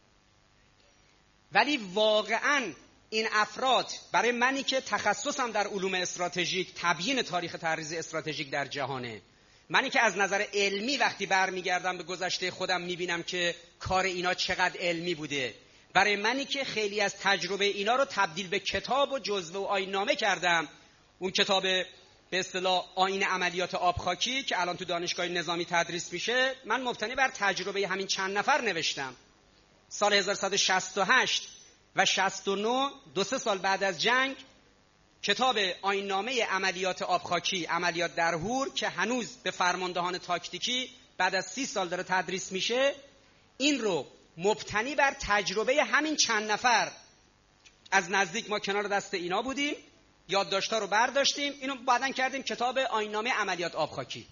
A: ولی واقعاً این افراد، برای منی که تخصصم در علوم استراتژیک، تبیین تاریخ تحریض استراتژیک در جهانه، منی که از نظر علمی وقتی برمیگردم به گذشته خودم میبینم که کار اینا چقدر علمی بوده، برای منی که خیلی از تجربه اینا رو تبدیل به کتاب و جزوه و آیین‌نامه کردم، اون کتاب به اصطلاح آیین عملیات آبخاکی که الان تو دانشگاه نظامی تدریس میشه، من مبتنی بر تجربه همین چند نفر نوشتم. سال 1168 و 69، 2-3 سال بعد از جنگ، کتاب آیین‌نامه عملیات آبخاکی، عملیات در هور، که هنوز به فرماندهان تاکتیکی بعد از 30 سال داره تدریس میشه، این رو مبتنی بر تجربه همین چند نفر از نزدیک ما کنار دست اینا بودیم، یادداشت‌ها رو برداشتیم، اینو بعداً کردیم کتاب آیین‌نامه عملیات آبخاکی.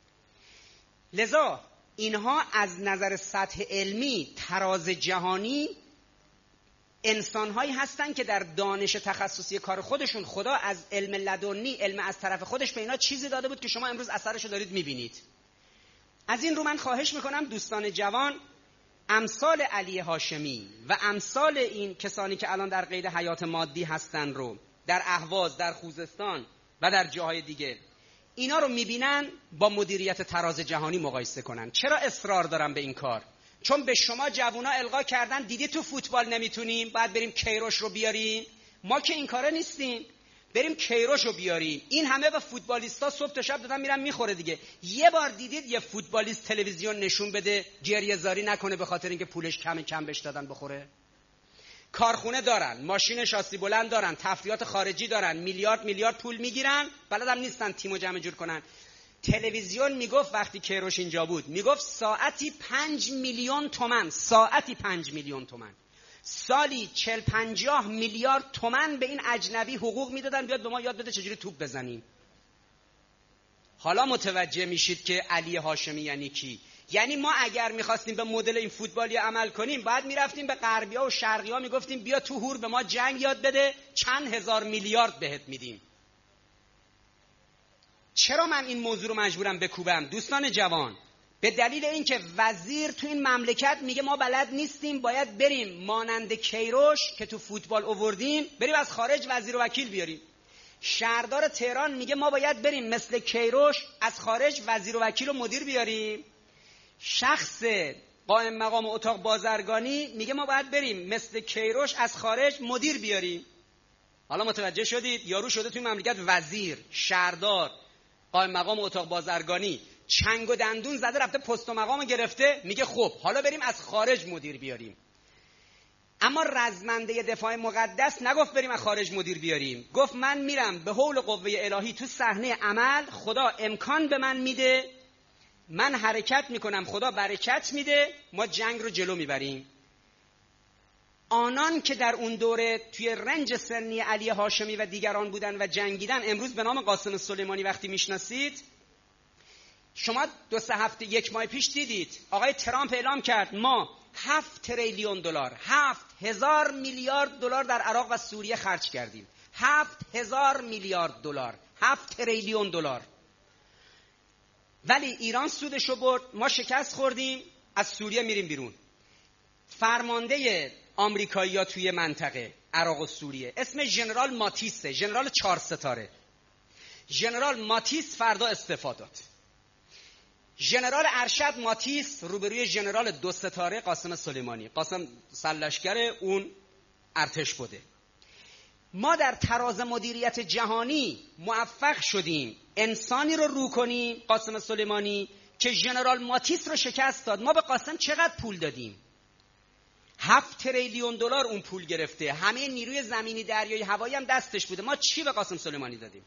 A: لذا اینها از نظر سطح علمی، تراز جهانی، انسان‌هایی هستن که در دانش تخصصی کار خودشون خدا از علم لدنی، علم از طرف خودش به اینا چیزی داده بود که شما امروز اثرشو دارید می‌بینید. از این رو من خواهش می‌کنم دوستان جوان، امثال علی هاشمی و امثال این کسانی که الان در قید حیات مادی هستن رو در اهواز، در خوزستان و در جاهای دیگه، اینا رو میبینن با مدیریت تراز جهانی مقایسه کنن. چرا اصرار دارم به این کار؟ چون به شما جوونا القا کردن دیدی تو فوتبال نمیتونیم، باید بریم کیروش رو بیاریم. ما که این کاره نیستیم، بریم کیروش رو بیاریم. این همه به فوتبالیستا صبح تا شب دادن میرن میخوره دیگه. یه بار دیدید یه فوتبالیست تلویزیون نشون بده گریه زاری نکنه به خاطر اینکه پولش کم بهش دادن بخوره؟ کارخونه دارن، ماشین شاسی بلند دارن، تفریحات خارجی دارن، میلیارد پول میگیرن، بلدم نیستن تیمو جمع جور کنن. تلویزیون میگفت وقتی کیروش اینجا بود، میگفت ساعتی 5 میلیون تومان، ساعتی 5 میلیون تومان، سالی 40-50 میلیارد تومان به این اجنبی حقوق میدادن بیاد به ما یاد بده چجوری توپ بزنیم. حالا متوجه میشید که علی هاشمی یعنی کی؟ یعنی ما اگر میخواستیم به مدل این فوتبالی عمل کنیم، باید میرفتیم به غربی‌ها و شرقی‌ها میگفتیم بیا تو هور به ما جنگ یاد بده، چند هزار میلیارد بهت میدیم. چرا من این موضوع رو مجبورم بکوبم دوستان جوان؟ به دلیل اینکه وزیر تو این مملکت میگه ما بلد نیستیم، باید بریم مانند کیروش که تو فوتبال آوردیم، بریم از خارج وزیر و وکیل بیاریم. شهردار تهران میگه ما باید بریم مثل کیروش از خارج وزیر و وکیل و مدیر بیاریم. شخص قائم مقام اتاق بازرگانی میگه ما باید بریم مثل کیروش از خارج مدیر بیاریم. حالا متوجه شدید؟ یارو شده توی مملکت وزیر، شهردار، قائم مقام اتاق بازرگانی، چنگ و دندون زده رفته پست و مقام گرفته، میگه خب حالا بریم از خارج مدیر بیاریم. اما رزمنده دفاع مقدس نگفت بریم از خارج مدیر بیاریم، گفت من میرم به حول قوه الهی تو صحنه عمل، خدا امکان به من میده، من حرکت میکنم، خدا برکت میده، ما جنگ رو جلو میبریم. آنان که در اون دوره توی رنج سنی علی هاشمی و دیگران بودن و جنگیدن، امروز به نام قاسم سلیمانی وقتی میشناسید، شما 2-3 هفته 1 ماه پیش دیدید آقای ترامپ اعلام کرد ما 7 تریلیون دلار، 7000 میلیارد دلار در عراق و سوریه خرج کردیم. 7000 میلیارد دلار، 7 تریلیون دلار. ولی ایران سودشو برد، ما شکست خوردیم، از سوریه میریم بیرون. فرمانده آمریکایی‌ها توی منطقه عراق و سوریه اسم ژنرال ماتیسه، ژنرال 4 ستاره. ژنرال ماتیس فردا استعفا داد. ژنرال ارشد ماتیس روبروی ژنرال 2 ستاره قاسم سلیمانی، قاسم سرلشکر اون ارتش بوده. ما در تراز مدیریت جهانی موفق شدیم انسانی رو کنیم، قاسم سلیمانی، که ژنرال ماتیس رو شکست داد. ما به قاسم چقدر پول دادیم؟ 7 تریلیون دلار اون پول گرفته، همه نیروی زمینی دریایی هوایی هم دستش بوده. ما چی به قاسم سلیمانی دادیم؟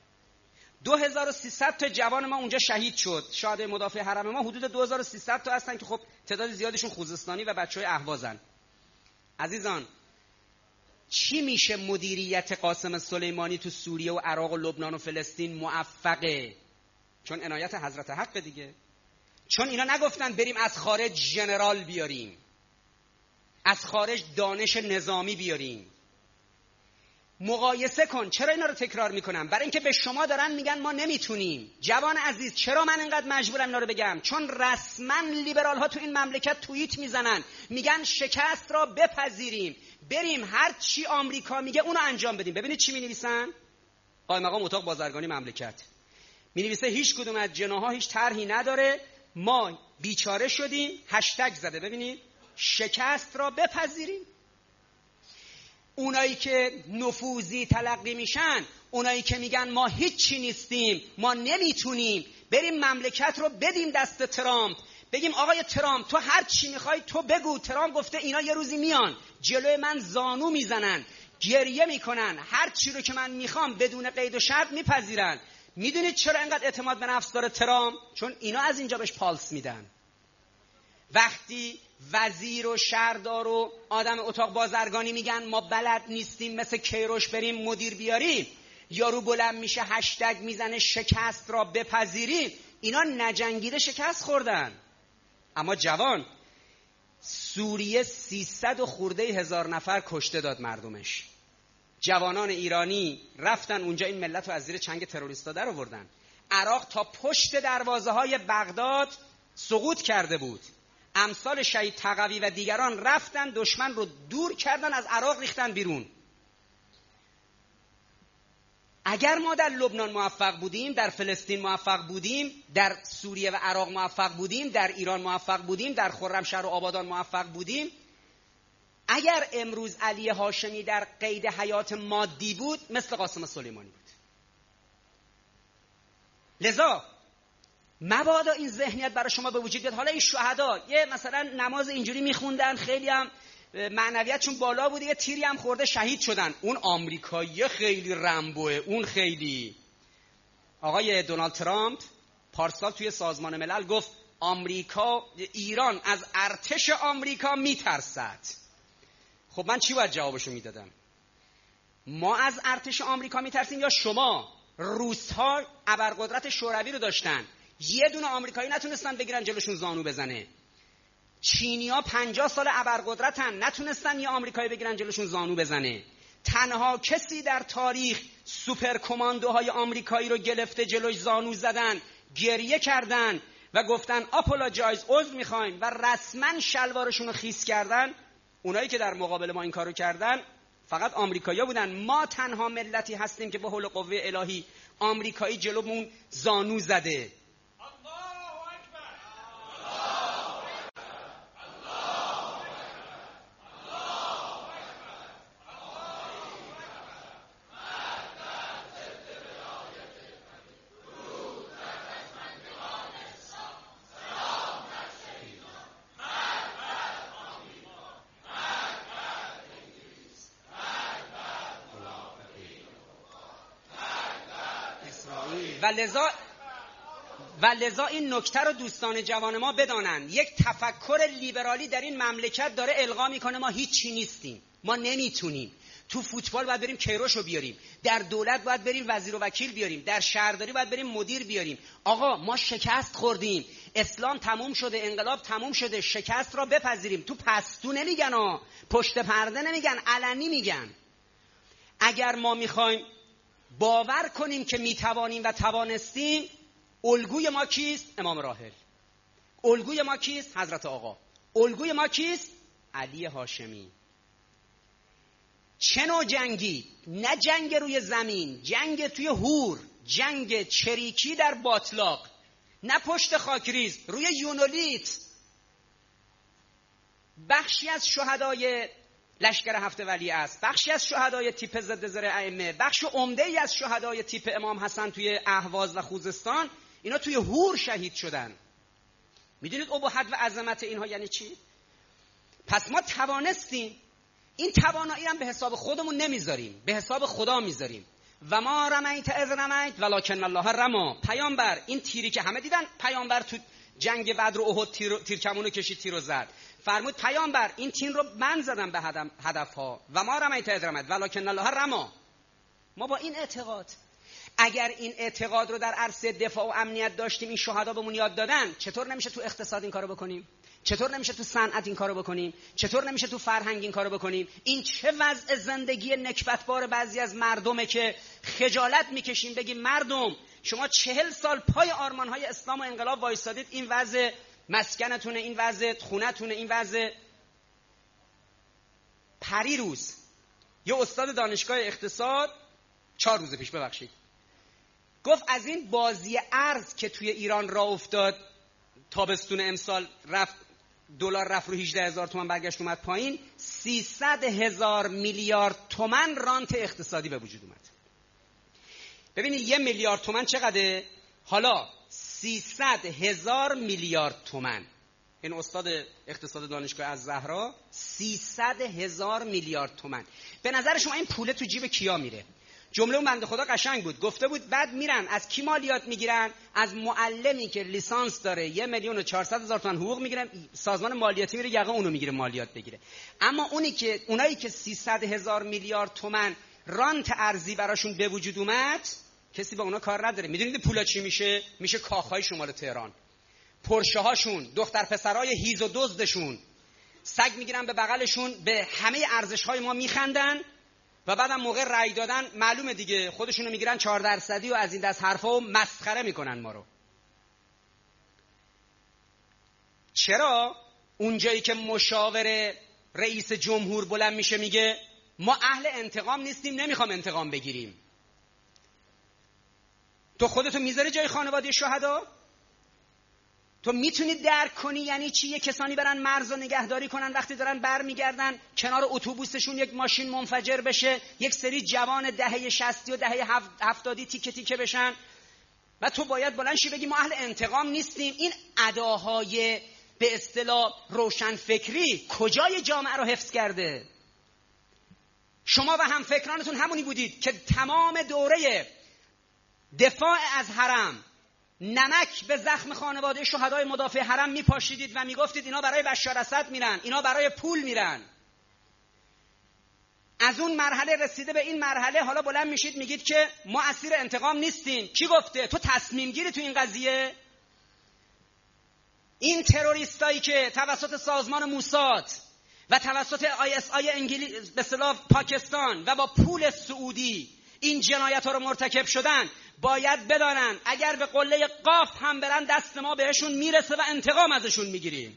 A: 2300 تا جوان ما اونجا شهید شد. شهدای مدافع حرم ما حدود 2300 تا هستن که خب تعداد زیادشون خوزستانی و بچهای اهوازن. عزیزان، چی میشه مدیریت قاسم سلیمانی تو سوریه و عراق و لبنان و فلسطین موفقه؟ چون عنایت حضرت حق دیگه. چون اینا نگفتن بریم از خارج ژنرال بیاریم، از خارج دانش نظامی بیاریم. مقایسه کن. چرا اینا رو تکرار میکنم؟ برای اینکه به شما دارن میگن ما نمیتونیم. جوان عزیز، چرا من اینقدر مجبورم اینا رو بگم؟ چون رسما لیبرال ها تو این مملکت توییت میزنن، میگن شکست را بپذیریم، بریم هر چی آمریکا میگه اونو انجام بدیم. ببینید چی مینویسن؟ قائم مقام اتاق بازرگانی مملکت مینویسه هیچ کدوم از جناح‌ها هیچ طرحی نداره، ما بیچاره شدیم، هشتگ زده. ببینید، شکست را بپذیریم. اونایی که نفوذی تلقی میشن، اونایی که میگن ما هیچی نیستیم، ما نمیتونیم، بریم مملکت رو بدیم دست ترامپ، بگیم آقای ترامپ تو هر چی میخوای تو بگو. ترامپ گفته اینا یه روزی میان جلوی من زانو میزنن، گریه میکنن، هر چی رو که من میخوام بدون قید و شرط میپذیرن. میدونید چرا اینقدر اعتماد به نفس داره ترامپ؟ چون اینا از اینجا بهش پالس میدن. وقتی وزیر و شهردار و آدم اتاق بازرگانی میگن ما بلد نیستیم مثل کیروش بریم مدیر بیاریم، یارو بلند میشه هشتگ میزنه شکست را بپذیریم، اینا نجنگیده شکست خوردن. اما جوان، سوریه 300 و خورده هزار نفر کشته داد مردمش. جوانان ایرانی رفتن اونجا این ملت رو از زیر چنگ تروریستا در آوردن. عراق تا پشت دروازه های بغداد سقوط کرده بود. امثال شهید تقوی و دیگران رفتن دشمن رو دور کردن، از عراق ریختن بیرون. اگر ما در لبنان موفق بودیم، در فلسطین موفق بودیم، در سوریه و عراق موفق بودیم، در ایران موفق بودیم، در خرمشهر و آبادان موفق بودیم، اگر امروز علی هاشمی در قید حیات مادی بود، مثل قاسم سلیمانی بود. لذا مبادا این ذهنیت برای شما به وجود بیاد. حالا این شهدا یه مثلا نماز اینجوری میخوندن، خیلی هم معنویتشون بالا بوده، یه تیری هم خورده شهید شدن. اون آمریکایی خیلی رمبوه، اون خیلی. آقای دونالد ترامپ پارسال توی سازمان ملل گفت ایران از ارتش آمریکا میترسد. خب من چی باید جوابشو میدادم؟ ما از ارتش آمریکا میترسیم یا شما؟ روس‌ها ابرقدرت شوروی رو داشتن، یه دونه آمریکایی نتونستن بگیرن جلوشون زانو بزنه. چینی‌ها 50 سال ابرقدرتن، نتونستن یه آمریکایی بگیرن جلوشون زانو بزنه. تنها کسی در تاریخ سوپر کماندوهای آمریکایی رو گرفته جلوش زانو زدن، گریه کردن و گفتن آپولاجایز، عذر میخوایم، و رسما شلوارشون رو خیس کردن. اونایی که در مقابل ما این کارو کردن فقط آمریکایی‌ها بودن. ما تنها ملتی هستیم که به حول قوه الهی آمریکایی جلومون زانو زده. و لذا این نکته رو دوستان جوان ما بدانن، یک تفکر لیبرالی در این مملکت داره القا میکنه ما هیچی نیستیم، ما نمیتونیم. تو فوتبال باید بریم کیروش رو بیاریم، در دولت باید بریم وزیر و وکیل بیاریم، در شهرداری باید بریم مدیر بیاریم. آقا ما شکست خوردیم، اسلام تموم شده، انقلاب تموم شده، شکست را بپذیریم. تو پستو نمیگن ها، پشت پرده نمیگن، علنی میگن. اگر ما میخوایم باور کنیم که میتوانیم و توانستیم، الگوی ما کیست؟ امام راحل. الگوی ما کیست؟ حضرت آقا. الگوی ما کیست؟ علی هاشمی. چه نوع جنگی؟ نه جنگ روی زمین، جنگ توی هور، جنگ چریکی در باطلاق، نه پشت خاکریز، روی یونولیت. بخشی از شهدای لشکر هفت ولی است، بخشی از شهدای تیپ ضد زر ائمه، بخش عمده‌ای از شهدای تیپ امام حسن توی اهواز و خوزستان، اینا توی هور شهید شدن. میدونید ابهت و عظمت اینها یعنی چی؟ پس ما توانستیم. این توانایی هم به حساب خودمون نمیذاریم، به حساب خدا میذاریم. و ما رمیت اذ رمیت ولکن الله رمی. پیامبر این تیری که همه دیدن، پیامبر تو جنگ بدر و احد تیرکمونو کشید، تیرو زد. فرمود پیامبر این تیر رو من زدم به هدفها. و ما رمیت اذ رمیت ولکن الله رمی. ما با این اعتقاد، اگر این اعتقاد رو در عرصه دفاع و امنیت داشتیم، این شهدا بهمون یاد دادن، چطور نمیشه تو اقتصاد این کارو بکنیم؟ چطور نمیشه تو صنعت این کارو بکنیم؟ چطور نمیشه تو فرهنگ این کارو بکنیم؟ این چه وضع زندگی نکبتبار بعضی از مردمه که خجالت میکشیم بگیم مردم شما 40 سال پای آرمانهای اسلام و انقلاب وایسادید، این وضع مسکنتونه، این وضع خونتونه، این وضع. پریروز یه استاد دانشگاه اقتصاد 4 روز پیش گفت از این بازی ارز که توی ایران راه افتاد، تابستون امسال رفت دلار رفت رو 18,000 تومان برگشت اومد پایین، 300,000 میلیارد تومان رانت اقتصادی به وجود اومد. ببینید 1 میلیارد تومان چقدره؟ حالا 300,000 میلیارد تومان. این استاد اقتصاد دانشگاه الزهرا 300,000 میلیارد تومان. به نظر شما این پوله تو جیب کیا میره؟ جمله اون بنده خدا قشنگ بود، گفته بود بعد میرن از کی مالیات میگیرن؟ از معلمی که لیسانس داره 1,400,000 تومان حقوق میگیرن، سازمان مالیاتی میره یقه اونو میگیره مالیات بگیره. اما اونایی که 300,000 میلیارد تومان رانت ارزی براشون به وجود اومد، کسی با اونا کار نداره. میدونید پولا چی میشه؟ میشه کاخهای شمال تهران، پرشه هاشون، دختر پسرای هیز و دزدشون، سگ میگیرن به بغلشون، به همه ارزش های ما میخندن و بعدم موقع رأی دادن معلومه دیگه خودشونو میگیرن 4% و از این دست حرفا و مسخره میکنن ما رو. چرا اونجایی که مشاور رئیس جمهور بلند میشه میگه ما اهل انتقام نیستیم، نمیخوام انتقام بگیریم، تو خودتو میذاری جای خانواده شهدا؟ تو میتونی درک کنی یعنی چی یه کسانی برن مرز و نگهداری کنن، وقتی دارن برمیگردن کنار اتوبوسشون یک ماشین منفجر بشه، یک سری جوان دهه 60 و دهه 70 تیکه تیکه بشن و تو باید بلند شی بگی ما اهل انتقام نیستیم؟ این اداهای به اصطلاح روشنفکری کجای جامعه رو حفظ کرده؟ شما و همفکرانتون همونی بودید که تمام دوره دفاع از حرم نمک به زخم خانواده شهدای مدافع حرم میپاشیدید و میگفتید اینا برای بشار اسد میرن، اینا برای پول میرن. از اون مرحله رسیده به این مرحله، حالا بلند میشید میگید که ما اسیر انتقام نیستیم. کی گفته؟ تو تصمیم گیری تو این قضیه. این تروریستایی که توسط سازمان موساد و توسط ISI انگلیس به اصطلاح پاکستان و با پول سعودی این جنایت ها رو مرتکب شدن، باید بدانن اگر به قله قاف هم برن دست ما بهشون میرسه و انتقام ازشون میگیریم.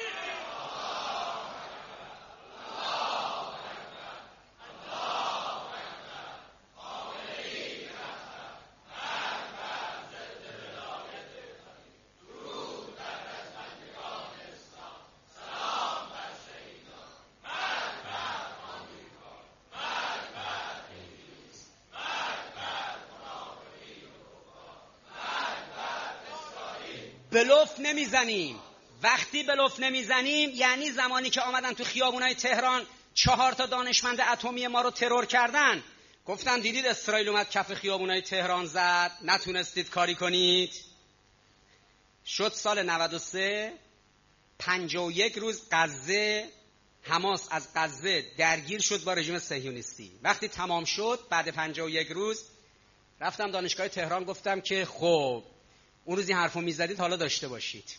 A: بلوف نمیزنیم. وقتی بلوف نمیزنیم یعنی زمانی که آمدن تو خیابونای تهران 4 دانشمند اتمی ما رو ترور کردن، گفتن دیدید اسرائیل اومد کف خیابونای تهران زد، نتونستید کاری کنید. شد سال 93 51 روز غزه، حماس از غزه درگیر شد با رژیم صهیونیستی. وقتی تمام شد بعد 51 روز رفتم دانشگاه تهران، گفتم که خب اون روزی حرفو میزدید حالا داشته باشید.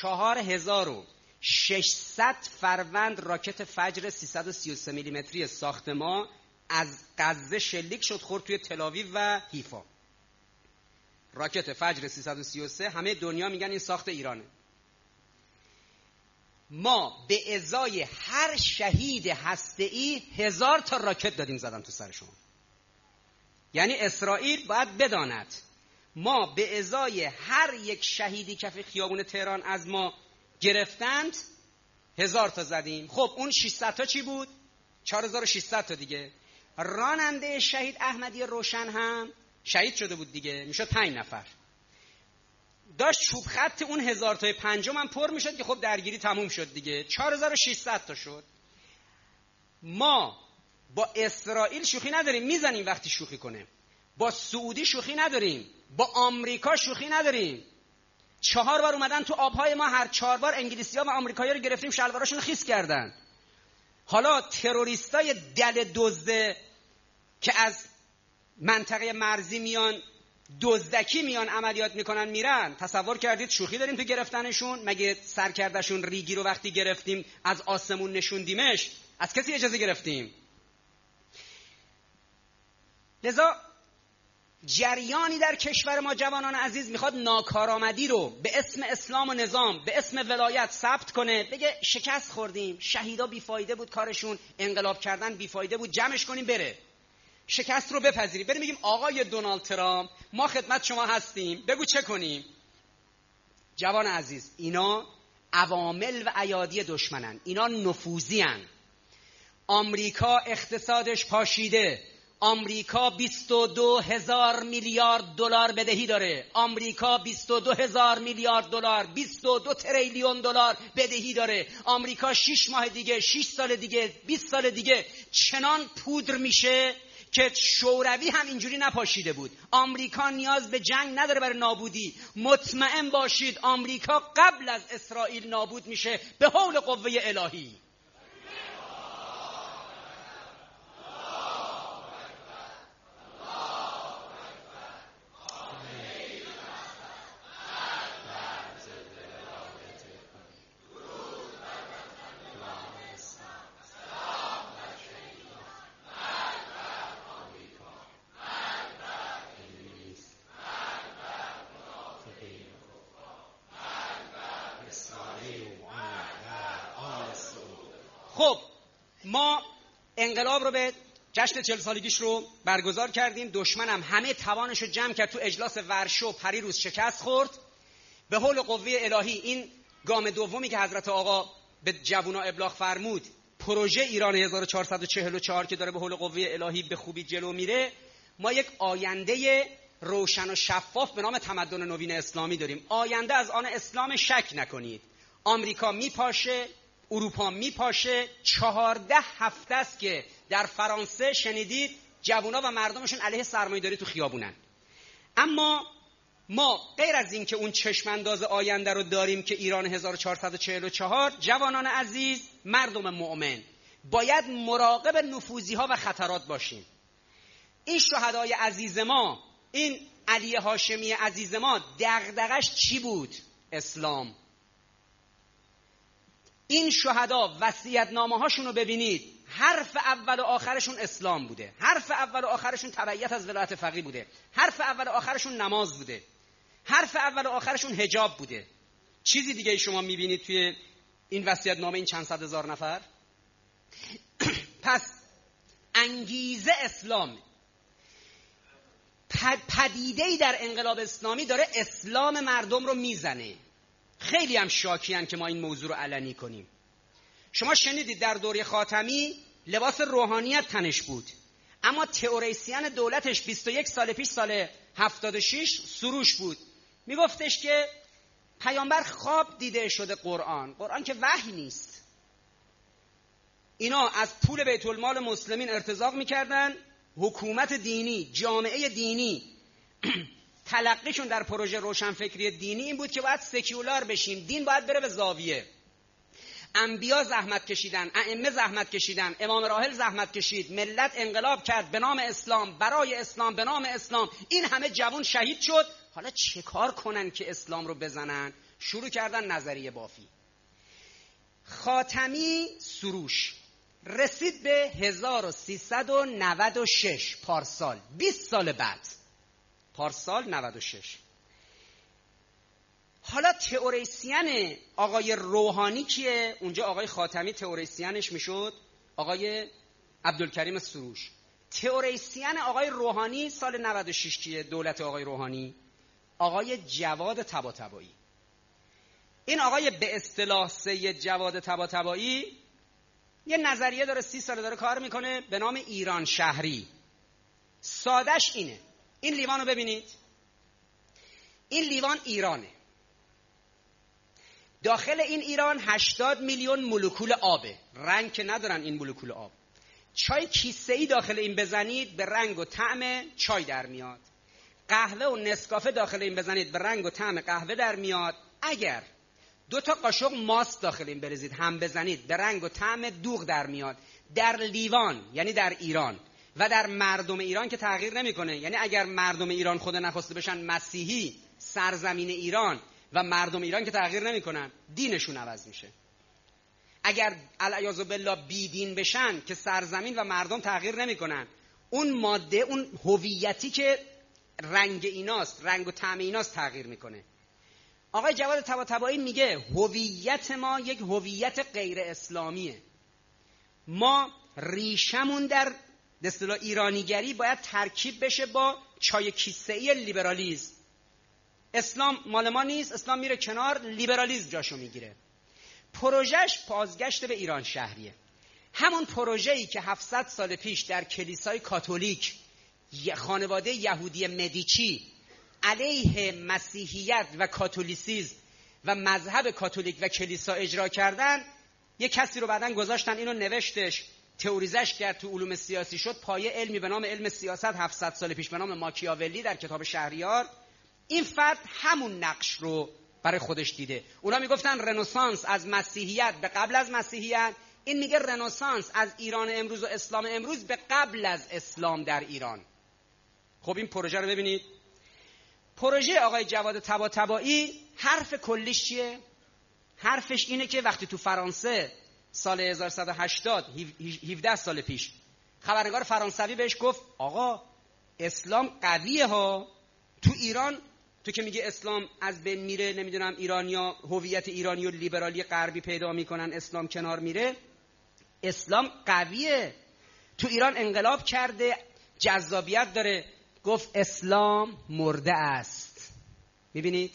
A: 4600 فروند راکت فجر 333 میلیمتری ساخت ما از غزه شلیک شد، خورد توی تل‌آویو و حیفا. راکت فجر 333 همه دنیا میگن این ساخت ایرانه. ما به ازای هر شهید هسته‌ای 1000 تا راکت دادیم زدن تو سر شما. یعنی اسرائیل باید بداند ما به ازای هر یک شهیدی کف خیابون تهران از ما گرفتند 1000 تا زدیم. خب اون 600 تا چی بود؟ 4600 تا دیگه. راننده شهید احمدی روشن هم شهید شده بود دیگه، میشد 5 نفر. داشت چوب خط اون 1000 تای پنجم هم پر میشد که خب درگیری تموم شد دیگه، 4600 تا شد. ما با اسرائیل شوخی نداریم، میزنیم وقتی شوخی کنه. با سعودی شوخی نداریم، با آمریکا شوخی نداریم. 4 بار اومدن تو آبهای ما، هر 4 بار انگلیسی‌ها و آمریکایی‌ها رو گرفتیم شلواراشون رو خیس کردن. حالا تروریستای دل دزده که از منطقه مرزی میان دزدکی میان عملیات میکنن میرن، تصور کردید شوخی داریم تو گرفتنشون؟ مگه سرکردشون ریگی رو وقتی گرفتیم از آسمون نشوندیمش از کسی اجازه گرفتیم؟ لذا جریانی در کشور ما جوانان عزیز میخواد ناکارآمدی رو به اسم اسلام و نظام، به اسم ولایت ثبت کنه، بگه شکست خوردیم، شهیدا بیفایده بود کارشون، انقلاب کردن بیفایده بود، جمعش کنیم بره. شکست رو بپذیریم، بریم بگیم آقای دونالد ترامپ ما خدمت شما هستیم، بگو چه کنیم. جوان عزیز، اینا عوامل و ایادی دشمنن، اینا نفوذیان. آمریکا اقتصادش پاشیده، آمریکا 22,000 میلیارد دلار بدهی داره، آمریکا 22,000 میلیارد دلار، 22 تریلیون دلار بدهی داره. آمریکا 6 ماه دیگه، 6 سال دیگه، 20 سال دیگه چنان پودر میشه که شوروی هم اینجوری نپاشیده بود. آمریکا نیاز به جنگ نداره برای نابودی. مطمئن باشید آمریکا قبل از اسرائیل نابود میشه به حول قوه الهی. خب ما انقلاب رو به جشن 40 سالگیش رو برگزار کردیم. دشمنم همه توانش رو جمع کرد، تو اجلاس ورشو پریروز شکست خورد. به حول قوه الهی این گام دومی که حضرت آقا به جوونا ابلاغ فرمود، پروژه ایران 1444 که داره به حول قوه الهی به خوبی جلو میره، ما یک آینده روشن و شفاف به نام تمدن نوین اسلامی داریم. آینده از آن اسلام شک نکنید، آمریکا میپاشه، اروپا میپاشه. 14 هفته است که در فرانسه شنیدید جوونا و مردمشون علیه سرمایه‌داری تو خیابونن. اما ما غیر از این که اون چشمانداز آینده رو داریم که ایران 1444، جوانان عزیز، مردم مؤمن، باید مراقب نفوذی‌ها و خطرات باشیم. این شهدای عزیز ما، این علی هاشمی عزیز ما، دغدغش چی بود؟ اسلام. این شهدا وصیت‌نامه هاشون رو ببینید، حرف اول و آخرشون اسلام بوده، حرف اول و آخرشون تبعیت از ولایت فقیه بوده، حرف اول و آخرشون نماز بوده، حرف اول و آخرشون حجاب بوده. چیزی دیگه شما میبینید توی این وصیت‌نامه این چند صد هزار نفر؟ پس انگیزه اسلام. پدیده‌ای در انقلاب اسلامی داره اسلام مردم رو میزنه. خیلی هم شاکیان که ما این موضوع رو علنی کنیم. شما شنیدید در دوره خاتمی لباس روحانیت تنش بود، اما تئوریسین دولتش 21 سال پیش، سال 76، سروش بود. میگفتش که پیامبر خواب دیده شده، قرآن که وحی نیست. اینا از پول بیت المال مسلمین ارتزاق میکردن. حکومت دینی، جامعه دینی تلقیشون در پروژه روشنفکری دینی این بود که باید سکولار بشیم، دین باید بره به زاویه. انبیا زحمت کشیدن، ائمه زحمت کشیدن، امام راحل زحمت کشید، ملت انقلاب کرد به نام اسلام، برای اسلام، به نام اسلام. این همه جوان شهید شد. حالا چه کار کنن که اسلام رو بزنن؟ شروع کردن نظریه بافی. خاتمی سروش رسید به 1396 پارسال، 20 سال بعد، پارسال 96. حالا تئوریسین آقای روحانی کیه؟ اونجا آقای خاتمی تئوریسینش میشد آقای عبدالکریم سروش. تئوریسین آقای روحانی سال 96 کیه؟ دولت آقای روحانی آقای جواد طباطبایی. این آقای به اصطلاح سید جواد طباطبایی یه نظریه داره، 30 سال داره کار میکنه به نام ایران شهری. سادش اینه، این لیوان رو ببینید، این لیوان ایرانه. داخل این ایران 80 میلیون مولکول آبه، رنگ که ندارن این مولکول آب. چای کیسه‌ای داخل این بزنید به رنگ و طعم چای در میاد. قهوه و نسکافه داخل این بزنید به رنگ و طعم قهوه در میاد. اگر 2 تا قاشق ماست داخل این بریزید هم بزنید به رنگ و طعم دوغ در میاد. در لیوان یعنی در ایران و در مردم ایران که تغییر نمیکنه. یعنی اگر مردم ایران خود نخواسته بشن مسیحی، سرزمین ایران و مردم ایران که تغییر نمیکنن، دینشون عوض میشه. اگر العیاذ بالله بی دین بشن که سرزمین و مردم تغییر نمیکنن، اون ماده، اون هویتی که رنگ ایناست، رنگ و طعم ایناست تغییر میکنه. آقای جواد طباطبایی میگه هویت ما یک هویت غیر اسلامیه. ما ریشمون در اصطلاح ایرانیگری باید ترکیب بشه با چای کیسه‌ای لیبرالیسم. اسلام مال ما نیست، اسلام میره کنار، لیبرالیسم جاشو میگیره. پروژهش بازگشت به ایران شهریه. همون پروژه‌ای که 700 سال پیش در کلیسای کاتولیک خانواده یهودی مدیچی علیه مسیحیت و کاتولیسیسم و مذهب کاتولیک و کلیسا اجرا کردن، یه کسی رو بعدن گذاشتن اینو نوشتش، تئوریزش کرد، تو علوم سیاسی شد پایه علمی به نام علم سیاست 700 سال پیش به نام ماکیاولی در کتاب شهریار. این فرد همون نقش رو برای خودش دیده. اونا میگفتن رنسانس از مسیحیت به قبل از مسیحیت، این میگه رنسانس از ایران امروز و اسلام امروز به قبل از اسلام در ایران. خب این پروژه رو ببینید. پروژه آقای جواد طباطبایی حرف کلیش چیه؟ حرفش اینه که وقتی تو فرانسه سال 1180 17 سال پیش خبرنگار فرانسوی بهش گفت آقا اسلام قویه ها، تو ایران تو که میگه اسلام از بین میره، نمیدونم ایرانیا هویت ایرانی و لیبرالی غربی پیدا میکنن، اسلام کنار میره، اسلام قویه، تو ایران انقلاب کرده، جذابیت داره. گفت اسلام مرده است. میبینید؟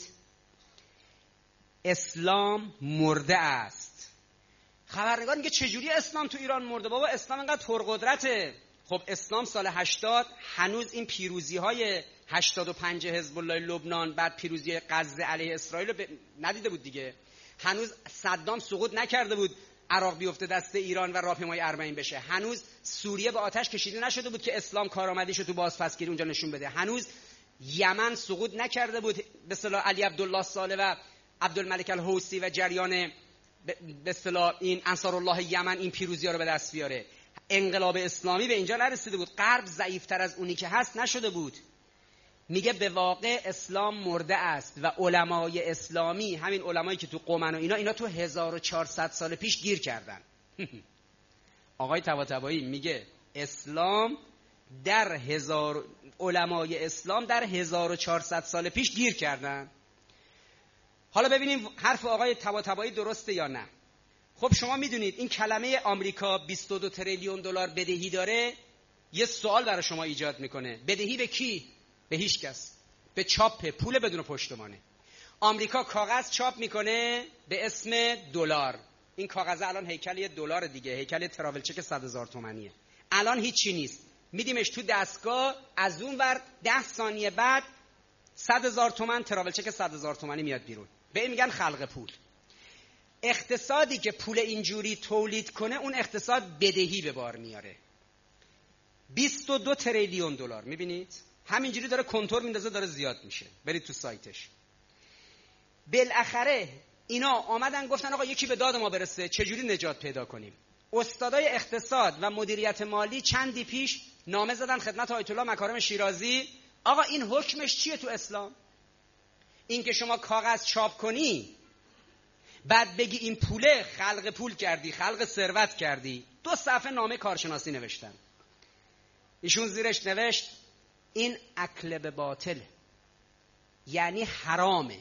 A: اسلام مرده است. خبرنگار میگه چجوری اسلام تو ایران مرده؟ بابا اسلام انقدر پرقدرته. خب اسلام سال 80 هنوز این پیروزی های 85 حزب الله لبنان، بعد پیروزی غزه علیه اسرائیل ندیده بود دیگه. هنوز صدام سقوط نکرده بود عراق بیفته دست ایران و راهپیمای اربعین بشه. هنوز سوریه به آتش کشیده نشده بود که اسلام کارآمدیشو تو بازپسگیری اونجا نشون بده. هنوز یمن سقوط نکرده بود به اصطلاح علی عبدالله صالح و عبدالملک الحوثی و جریان به اصطلاح این انصارالله یمن این پیروزی‌ها رو به دست بیاره. انقلاب اسلامی به اینجا نرسیده بود. غرب ضعیف‌تر از اونی که هست نشده بود. میگه به واقع اسلام مرده است و علمای اسلامی، همین علمایی که تو قم و اینا تو 1400 سال پیش گیر کردن. آقای طباطبایی میگه اسلام علمای اسلام در 1400 سال پیش گیر کردن. حالا ببینیم حرف آقای طباطبایی درسته یا نه. خب شما میدونید این کلمه آمریکا 22 تریلیون دلار بدهی داره، یه سوال برای شما ایجاد میکنه. بدهی به کی؟ به هیچ کس. به چاپ پول بدون پشتوانه. آمریکا کاغذ چاپ میکنه به اسم دلار. این کاغذ الان هیکل یه دلار دیگه، هیکل تراول چک 100,000 تومانیه. الان هیچی نیست. میدیمش تو دستگاه، از اون ور 10 ثانیه بعد 100,000 تومان تراول چک 100,000 تومانی میاد بیرون. به این میگن خلق پول. اقتصادی که پول اینجوری تولید کنه اون اقتصاد بدهی به بار میاره. 22 تریلیون دلار. میبینید همینجوری داره کنتور میندازه، داره زیاد میشه. برید تو سایتش. بالاخره اینا آمدن گفتن آقا یکی به داد ما برسه، چجوری نجات پیدا کنیم. استادای اقتصاد و مدیریت مالی چندی پیش نامه زدن خدمت آیت الله مکارم شیرازی. آقا این حکمش چیه تو اسلام؟ این که شما کاغذ چاپ کنی بعد بگی این پوله، خلق پول کردی، خلق ثروت کردی. 2 صفحه نامه کارشناسی نوشتن. ایشون زیرش نوشت این اکل به باطل، یعنی حرامه.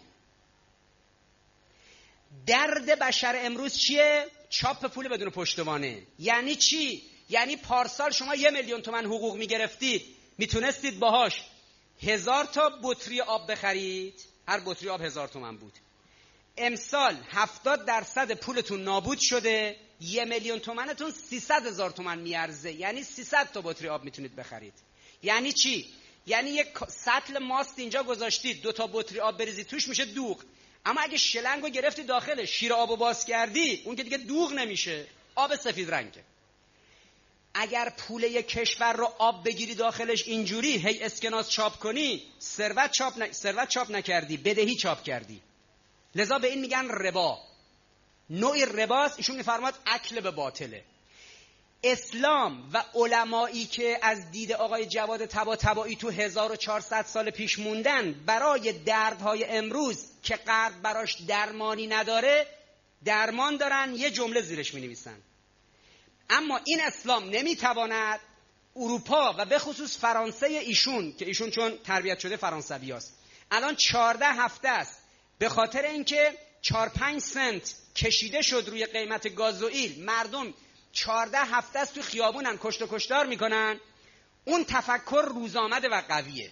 A: درد بشر امروز چیه؟ چاپ پول بدون پشتوانه. یعنی چی؟ یعنی پارسال شما 1,000,000 تومان حقوق میگرفتید، میتونستید باهاش 1000 تا بطری آب بخرید، هر بطری آب 1000 تومان بود. امسال 70% پولتون نابود شده، 1,000,000 تومانتون 300,000 تومان میارزه. یعنی 300 تا بطری آب میتونید بخرید. یعنی چی؟ یعنی یک سطل ماست اینجا گذاشتید، 2 تا بطری آب بریزید توش میشه دوغ. اما اگه شلنگو گرفتی داخلش، شیر آبو باز کردی، اون که دیگه دوغ نمیشه، آب سفید رنگه. اگر پول یک کشور رو آب بگیری داخلش اینجوری هی اسکناس چاپ کنی، ثروت چاپ نکردی، بدهی چاپ کردی. لذا به این میگن ربا. نوعی رباست. ایشون میفرماد اکل به باطله. اسلام و علمایی که از دید آقای جواد طباطبایی تو 1400 سال پیش موندن برای دردهای امروز که غرب براش درمانی نداره، درمان دارن. یه جمله زیرش می‌نویسن: اما این اسلام نمیتواند اروپا و به خصوص فرانسه ایشون، که ایشون چون تربیت شده فرانسوی است، الان 14 هفته است به خاطر اینکه 4-5 سنت کشیده شد روی قیمت گازوئیل، مردم 14 هفته است تو خیابونن کشت و کشتار میکنن. اون تفکر روز آمده و قویه.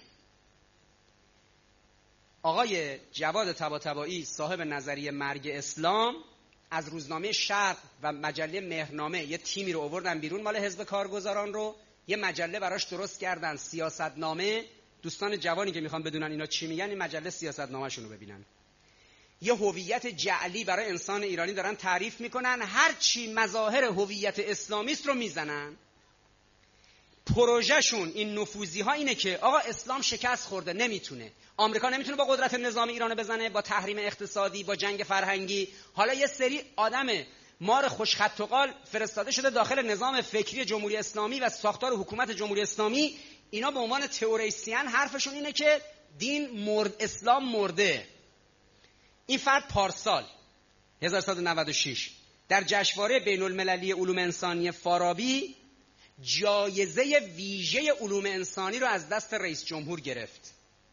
A: آقای جواد طباطبایی صاحب نظریه مرگ اسلام از روزنامه شرق و مجله مهرنامه یه تیمی رو آوردن بیرون مال حزب کارگزاران رو، یه مجله براش درست کردن، سیاستنامه. دوستان جوانی که میخوان بدونن اینا چی میگن، این مجله سیاستنامه‌شون رو ببینن. یه هویت جعلی برای انسان ایرانی دارن تعریف میکنن، هر چی مظاهر هویت اسلامی است رو میزنن. پروژهشون این نفوذی ها اینه که آقا اسلام شکست خورده، نمیتونه، آمریکا نمیتونه با قدرت نظامی ایران بزنه، با تحریم اقتصادی، با جنگ فرهنگی. حالا یه سری آدم مار خوشخط و قال فرستاده شده داخل نظام فکری جمهوری اسلامی و ساختار حکومت جمهوری اسلامی. اینا به عنوان تئوریسین حرفشون اینه که اسلام مرده. این فرد پارسال 1196 در جشنواره بین المللی علوم انسانی فارابی جایزه ویژه علوم انسانی رو از دست رئیس جمهور گرفت.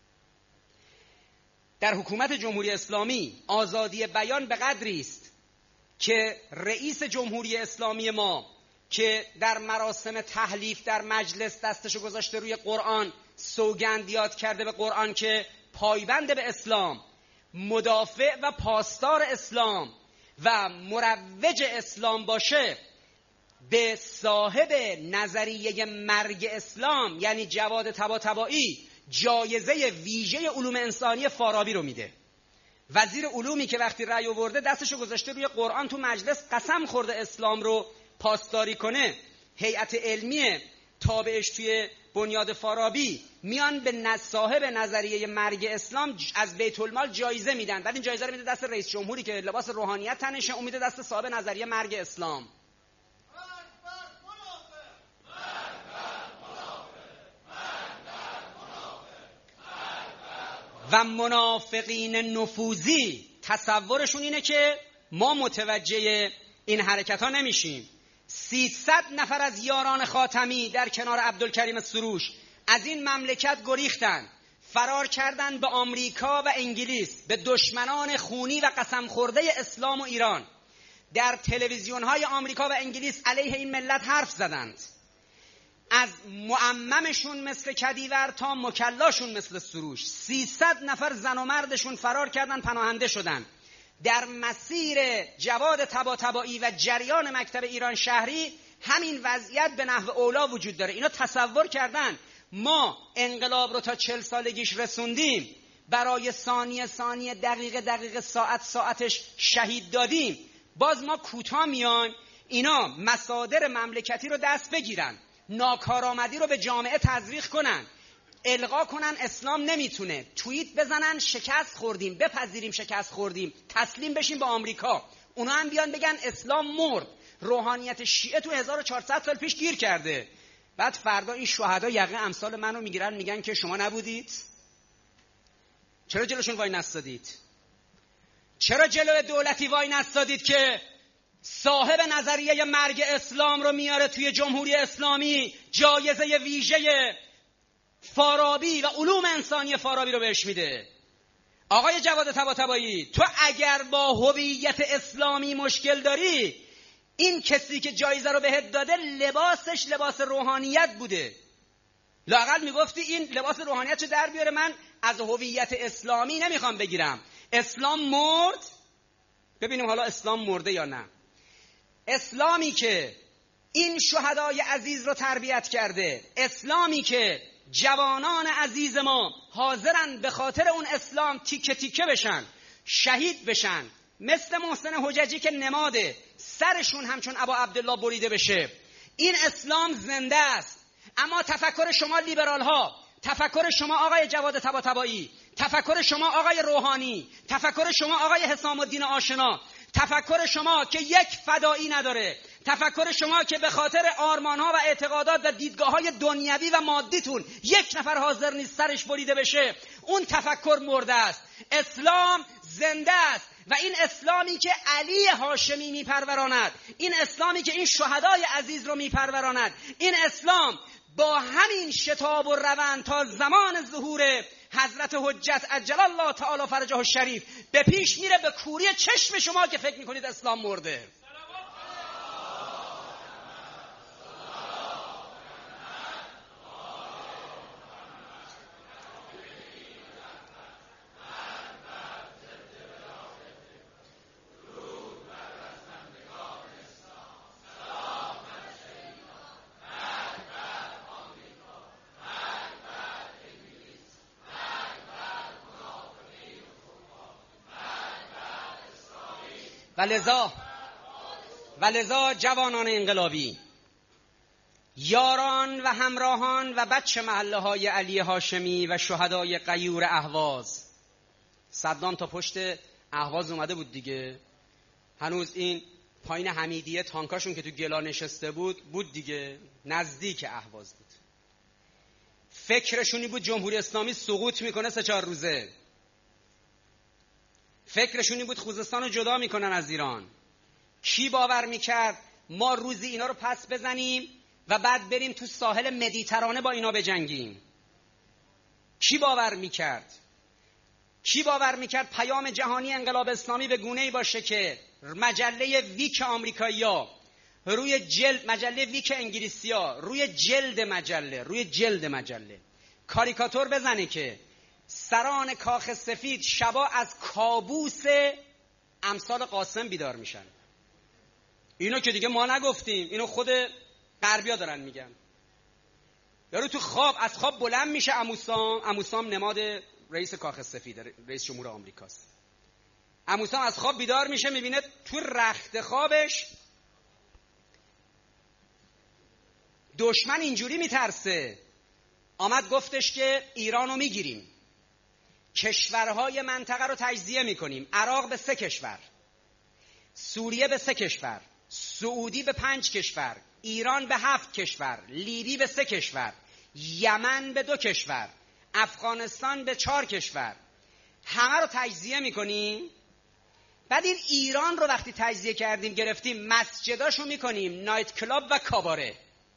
A: در حکومت جمهوری اسلامی آزادی بیان به قدری است که رئیس جمهوری اسلامی ما که در مراسم تحلیف در مجلس دستشو گذاشته روی قرآن، سوگند یاد کرده به قرآن که پایبند به اسلام، مدافع و پاسدار اسلام و مروج اسلام باشه، به صاحب نظریه مرگ اسلام یعنی جواد طباطبایی جایزه ویژه علوم انسانی فارابی رو میده. وزیر علومی که وقتی رأی آورده دستشو گذاشته روی قرآن تو مجلس، قسم خورده اسلام رو پاسداری کنه. هیئت علمی تابعش توی بنیاد فارابی میان به صاحب نظریه مرگ اسلام از بیت المال جایزه میدن، بعد این جایزه رو میده دست رئیس جمهوری که لباس روحانیت تنشه، اون میده دست صاحب نظریه مرگ اسلام. و منافقین نفوذی تصورشون اینه که ما متوجه این حرکت ها نمیشیم. 300 نفر از یاران خاتمی در کنار عبدالکریم سروش از این مملکت گریختن، فرار کردن به آمریکا و انگلیس، به دشمنان خونی و قسم خورده اسلام و ایران. در تلویزیون های آمریکا و انگلیس علیه این ملت حرف زدند، از معممشون مثل کدیور تا مکلاشون مثل سروش. 300 نفر زن و مردشون فرار کردن، پناهنده شدن. در مسیر جواد طباطبایی و جریان مکتب ایران شهری همین وضعیت به نحو اولا وجود داره. اینا تصور کردن ما انقلاب رو تا 40 سالگیش رسوندیم، برای ثانیه دقیقه ساعتش شهید دادیم، باز ما کوتاه میان اینا مصادر مملکتی رو دست بگیرن، ناکارآمدی رو به جامعه تزریق کنن، القا کنن اسلام نمیتونه، توییت بزنن شکست خوردیم، بپذیریم شکست خوردیم، تسلیم بشیم به آمریکا. اونا هم بیان بگن اسلام مرد، روحانیت شیعه تو 1400 سال پیش گیر کرده. بعد فردا این شهدا یقه امثال منو میگیرن، میگن که شما نبودید؟ چرا جلوشون وای نستادید؟ چرا جلو دولتی وای نستادید که صاحب نظریه مرگ اسلام رو میاره توی جمهوری اسلامی، جایزه ویژه فارابی و علوم انسانی فارابی رو بهش میده؟ آقای جواد طباطبایی، تو اگر با هویت اسلامی مشکل داری، این کسی که جایزه رو بهت داده لباسش لباس روحانیت بوده، لااقل میگفتی این لباس روحانیت رو در بیاره، من از هویت اسلامی نمیخوام بگیرم. اسلام مرد، ببینیم حالا اسلام مرده یا نه. اسلامی که این شهدای عزیز رو تربیت کرده، اسلامی که جوانان عزیز ما حاضرن به خاطر اون اسلام تیکه تیکه بشن، شهید بشن، مثل محسن حججی که نماده، سرشون همچون ابا عبدالله بریده بشه. این اسلام زنده است. اما تفکر شما لیبرال ها، تفکر شما آقای جواد طباطبایی، تفکر شما آقای روحانی، تفکر شما آقای حسام الدین آشنا، تفکر شما که یک فدایی نداره، تفکر شما که به خاطر آرمان‌ها و اعتقادات و دیدگاه‌های دنیوی و مادیتون یک نفر حاضر نیست سرش بریده بشه، اون تفکر مرده است. اسلام زنده است و این اسلامی که علی هاشمی میپروراند، این اسلامی که این شهدای عزیز رو میپروراند، این اسلام با همین شتاب و روند تا زمان ظهور حضرت حجت عجل الله تعالی فرجه الشریف به پیش میره به کوری چشم شما که فکر میکنید اسلام مرده. ولذا جوانان انقلابی، یاران و همراهان و بچه محله های علی هاشمی و شهدای غیور اهواز، صدام تا پشت اهواز اومده بود دیگه، هنوز این پایین حمیدیه تانکاشون که تو گلا نشسته بود دیگه، نزدیک اهواز بود. فکرشونی بود جمهوری اسلامی سقوط میکنه 3-4 روزه، فکرشونی بود خوزستان رو جدا میکنن از ایران. کی باور میکرد ما روزی اینا رو پس بزنیم و بعد بریم تو ساحل مدیترانه با اینا بجنگیم؟ کی باور میکرد؟ کی باور میکرد پیام جهانی انقلاب اسلامی به گونه‌ای باشه که مجله ویک آمریکایی‌ها روی جلد، مجله ویک انگلیسی‌ها روی جلد مجله کاریکاتور بزنه که سران کاخ سفید شبا از کابوس امثال قاسم بیدار میشن. اینو که دیگه ما نگفتیم، اینو خود غربیا دارن میگن. یارو تو خواب، از خواب بلند میشه، اموسام نماد رئیس کاخ سفید، رئیس جمهور آمریکاست. عمو سام از خواب بیدار میشه، میبینه تو رخت خوابش دشمن اینجوری میترسه. آمد گفتش که ایرانو میگیریم، کشورهای منطقه رو تجزیه میکنیم. عراق به 3 کشور، سوریه به 3 کشور، سعودی به 5 کشور، ایران به 7 کشور، لیبی به 3 کشور، یمن به 2 کشور، افغانستان به 4 کشور. همه رو تجزیه میکنیم. بعد این ایران رو وقتی تجزیه کردیم گرفتیم، مسجداشو میکنیم نایت کلاب و کاباره.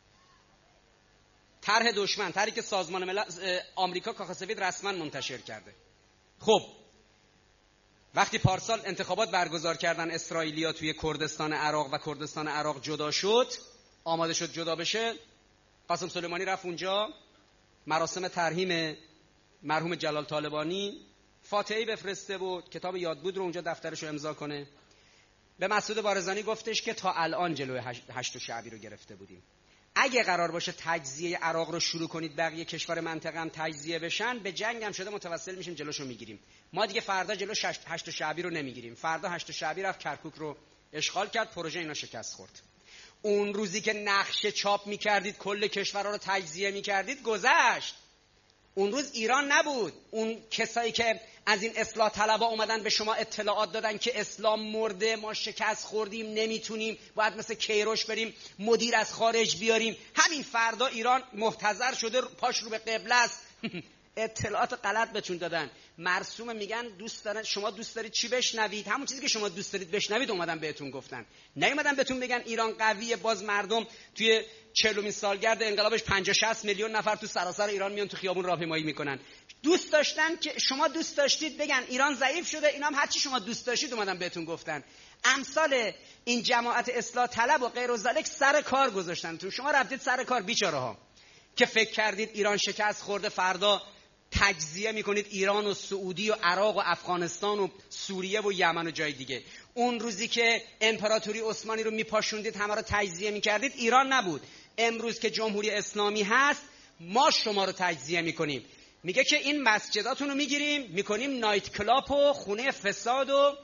A: طرح دشمن، طرحی که سازمان ملل آمریکا کاخ سفید رسما منتشر کرده. خب وقتی پارسال انتخابات برگزار کردن اسرائیلیا توی کردستان عراق و کردستان عراق جدا شد، آماده شد جدا بشه، قاسم سلیمانی رفت اونجا مراسم ترحیم مرحوم جلال طالبانی، فاتحه‌ای بفرسته بود، کتاب یادبود رو اونجا دفترش رو امضا کنه. به مسعود بارزانی گفتش که تا الان جلوی 8 شعبی رو گرفته بودیم، اگه قرار باشه تجزیه عراق رو شروع کنید بقیه کشور منطقه هم تجزیه بشن، به جنگ هم شده متوسل میشیم جلوشو میگیریم. ما دیگه فردا جلو 8 شعبی رو نمیگیریم. فردا 8 شعبی رفت کرکوک رو اشغال کرد، پروژه اینا شکست خورد. اون روزی که نقشه چاپ میکردید کل کشورها رو تجزیه میکردید گذشت. اون روز ایران نبود. اون کسایی که از این اصلاح طلبا اومدن به شما اطلاعات دادن که اسلام مرده، ما شکست خوردیم، نمیتونیم، باید مثل کیروش بریم مدیر از خارج بیاریم، همین فردا ایران محتضر شده پاش رو به قبله است. اطلاعات غلط بهتون دادن. مرسوم میگن دوست دارن، شما دوست دارید چی بشنوید؟ همون چیزی که شما دوست دارید بشنوید اومدن بهتون گفتن. نیومدن بهتون بگن ایران قویه، باز مردم توی 40مین سالگرد انقلابش 50-60 میلیون نفر تو سراسر ایران میان تو خیابون راهپیمایی میکنن. دوست داشتن که شما دوست داشتید بگن ایران ضعیف شده، اینا هم هرچی شما دوست داشتید اومدن بهتون گفتن. امثال این جماعت اصلاح طلب و غیر ذالک سر کار گذاشتن تو، شما رفتید سر کار بیچاره‌ها که فکر کردید ایران شکست خورده، فردا تجزیه میکنید ایران و سعودی و عراق و افغانستان و سوریه و یمن و جای دیگه. اون روزی که امپراتوری عثمانی رو میپاشوندید همه رو تجزیه میکردید ایران نبود. امروز که جمهوری اسلامی هست ما شما رو تجزیه میکنیم. میگه که این مسجداتون رو میگیریم میکنیم نایت کلاب و خونه فساد و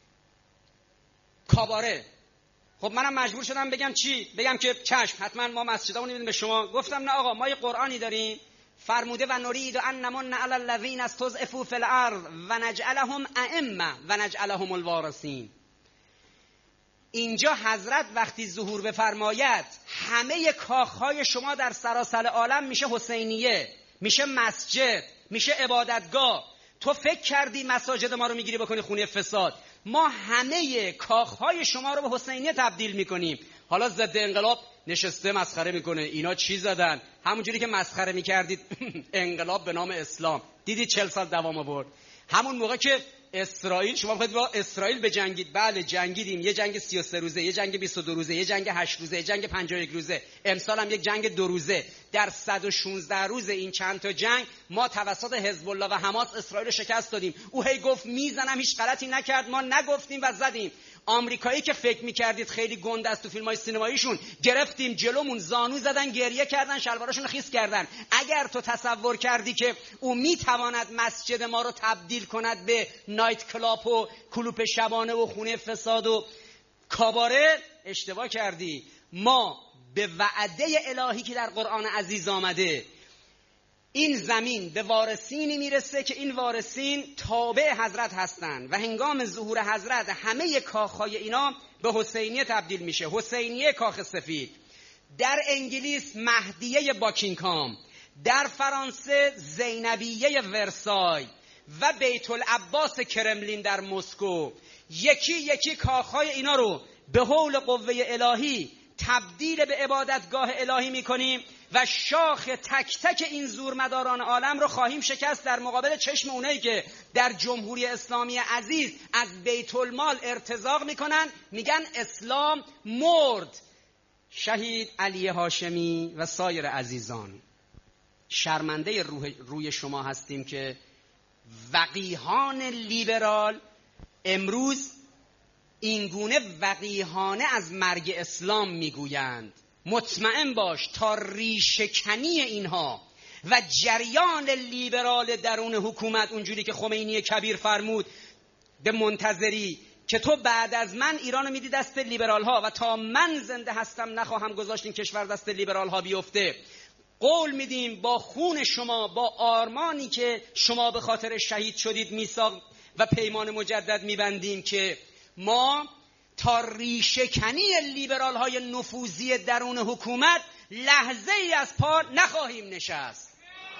A: کاباره. خب منم مجبور شدم بگم چی؟ بگم که چشم حتما ما مسجدامون میدیم به شما. گفتم نه آقا، ما یه قرآنی داریم فرموده و نرید ان نمن علی الذین استضعفوا فی الارض و نجعلهم ائمه و نجعلهم الوارثین. اینجا حضرت وقتی ظهور بفرماید همه کاخهای شما در سراسر عالم میشه حسینیه، میشه مسجد، میشه عبادتگاه. تو فکر کردی مساجد ما رو میگیری بکنی خونه فساد؟ ما همه کاخهای شما رو به حسینیه تبدیل میکنیم. حالا ضد انقلاب نشسته مسخره میکنه اینا چی زدن، همونجوری که مسخره میکردید انقلاب به نام اسلام، دیدید 40 سال دوام آورد. همون موقع که اسرائیل، شما بخواید با اسرائیل بجنگید، بله جنگیدیم، یه جنگ 33 روزه، یه جنگ 22 روزه، یه جنگ 8 روزه، یه جنگ 51 روزه، امسال هم یک جنگ 2 روزه. در 116 روز این چند تا جنگ ما توسط حزب الله و حماس اسرائیل رو شکست دادیم. او هی گفت میزنم، هیچ غلطی نکرد، ما نگفتیم و زدیم. آمریکایی که فکر میکردید خیلی گنده است تو فیلم‌های سینماییشون، گرفتیم جلومون، زانو زدن، گریه کردن، شلواراشون رو خیس کردن. اگر تو تصور کردی که او میتواند مسجد ما رو تبدیل کند به نایت کلاب و کلوپ شبانه و خونه فساد و کاباره، اشتباه کردی. ما به وعده الهی که در قرآن عزیز آمده، این زمین به وارثینی میرسه که این وارثین تابع حضرت هستند و هنگام ظهور حضرت همه کاخهای اینا به حسینیه تبدیل میشه. حسینیه کاخ سفید، در انگلیس مهدیه باکینگهام، در فرانسه زینبیه ورسای و بیت العباس کرملین در مسکو. یکی یکی کاخهای اینا رو به حول قوه الهی تبدیل به عبادتگاه الهی میکنیم و شاخ تک تک این زورمداران عالم رو خواهیم شکست در مقابل چشم اونایی که در جمهوری اسلامی عزیز از بیت المال ارتزاق میکنن، میگن اسلام مرد. شهید علی هاشمی و سایر عزیزان، شرمنده روی شما هستیم که وقیهان لیبرال امروز اینگونه وقیهانه از مرگ اسلام میگویند. مطمئن باش تا ریشه‌کنی اینها و جریان لیبرال درون حکومت، اونجوری که خمینی کبیر فرمود، به منتظری که تو بعد از من ایرانو میدی دست لیبرال ها و تا من زنده هستم نخواهم گذاشت این کشور دست لیبرال ها بیفته. قول میدیم با خون شما، با آرمانی که شما به خاطر شهید شدید میثاق و پیمان مجدد میبندیم که ما تا ریشه‌کنی لیبرال های نفوذی درون حکومت لحظه ای از پا نخواهیم نشست.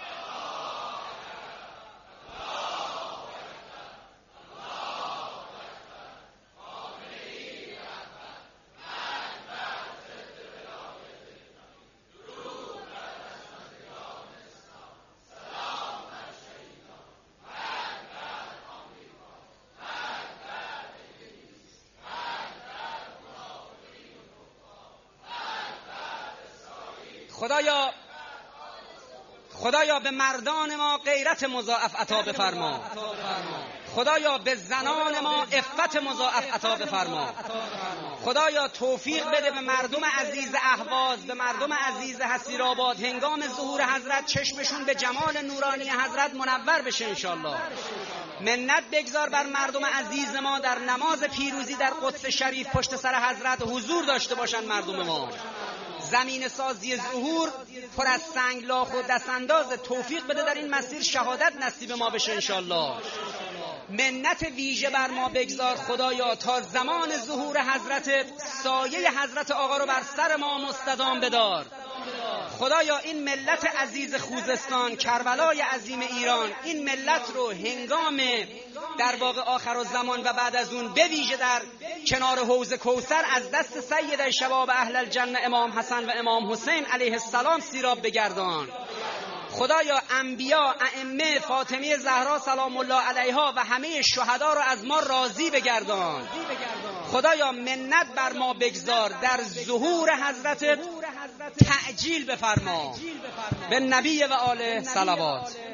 A: خدایا به مردان ما غیرت مضاعف عطا بفرما. خدایا به زنان ما عفت مضاعف عطا بفرما. خدایا توفیق بده به مردم عزیز اهواز، به مردم عزیز حصیرآباد هنگام ظهور حضرت چشمشون به جمال نورانی حضرت منور بشه انشالله. منت بگذار بر مردم عزیز ما در نماز پیروزی در قدس شریف پشت سر حضرت حضور داشته باشن مردم ما. زمین سازی ظهور پر از سنگلاخ و دستانداز توفیق بده در این مسیر شهادت نصیب ما بشه انشالله. منت ویژه بر ما بگذار خدایا تا زمان ظهور حضرت سایه حضرت آقا رو بر سر ما مستدام بدار. خدایا این ملت عزیز خوزستان، کربلای عظیم ایران، این ملت رو هنگام در واقع آخرالزمان و بعد از اون به ویژه در کنار حوض کوثر از دست سید شباب اهل الجنه امام حسن و امام حسین علیه السلام سیراب بگردان. خدایا انبیا، ائمه، فاطمه زهرا سلام الله علیها و همه شهدا رو از ما راضی بگردان. خدایا منت بر ما بگذار در ظهور حضرت تعجیل بفرما. به نبی و آله صلوات.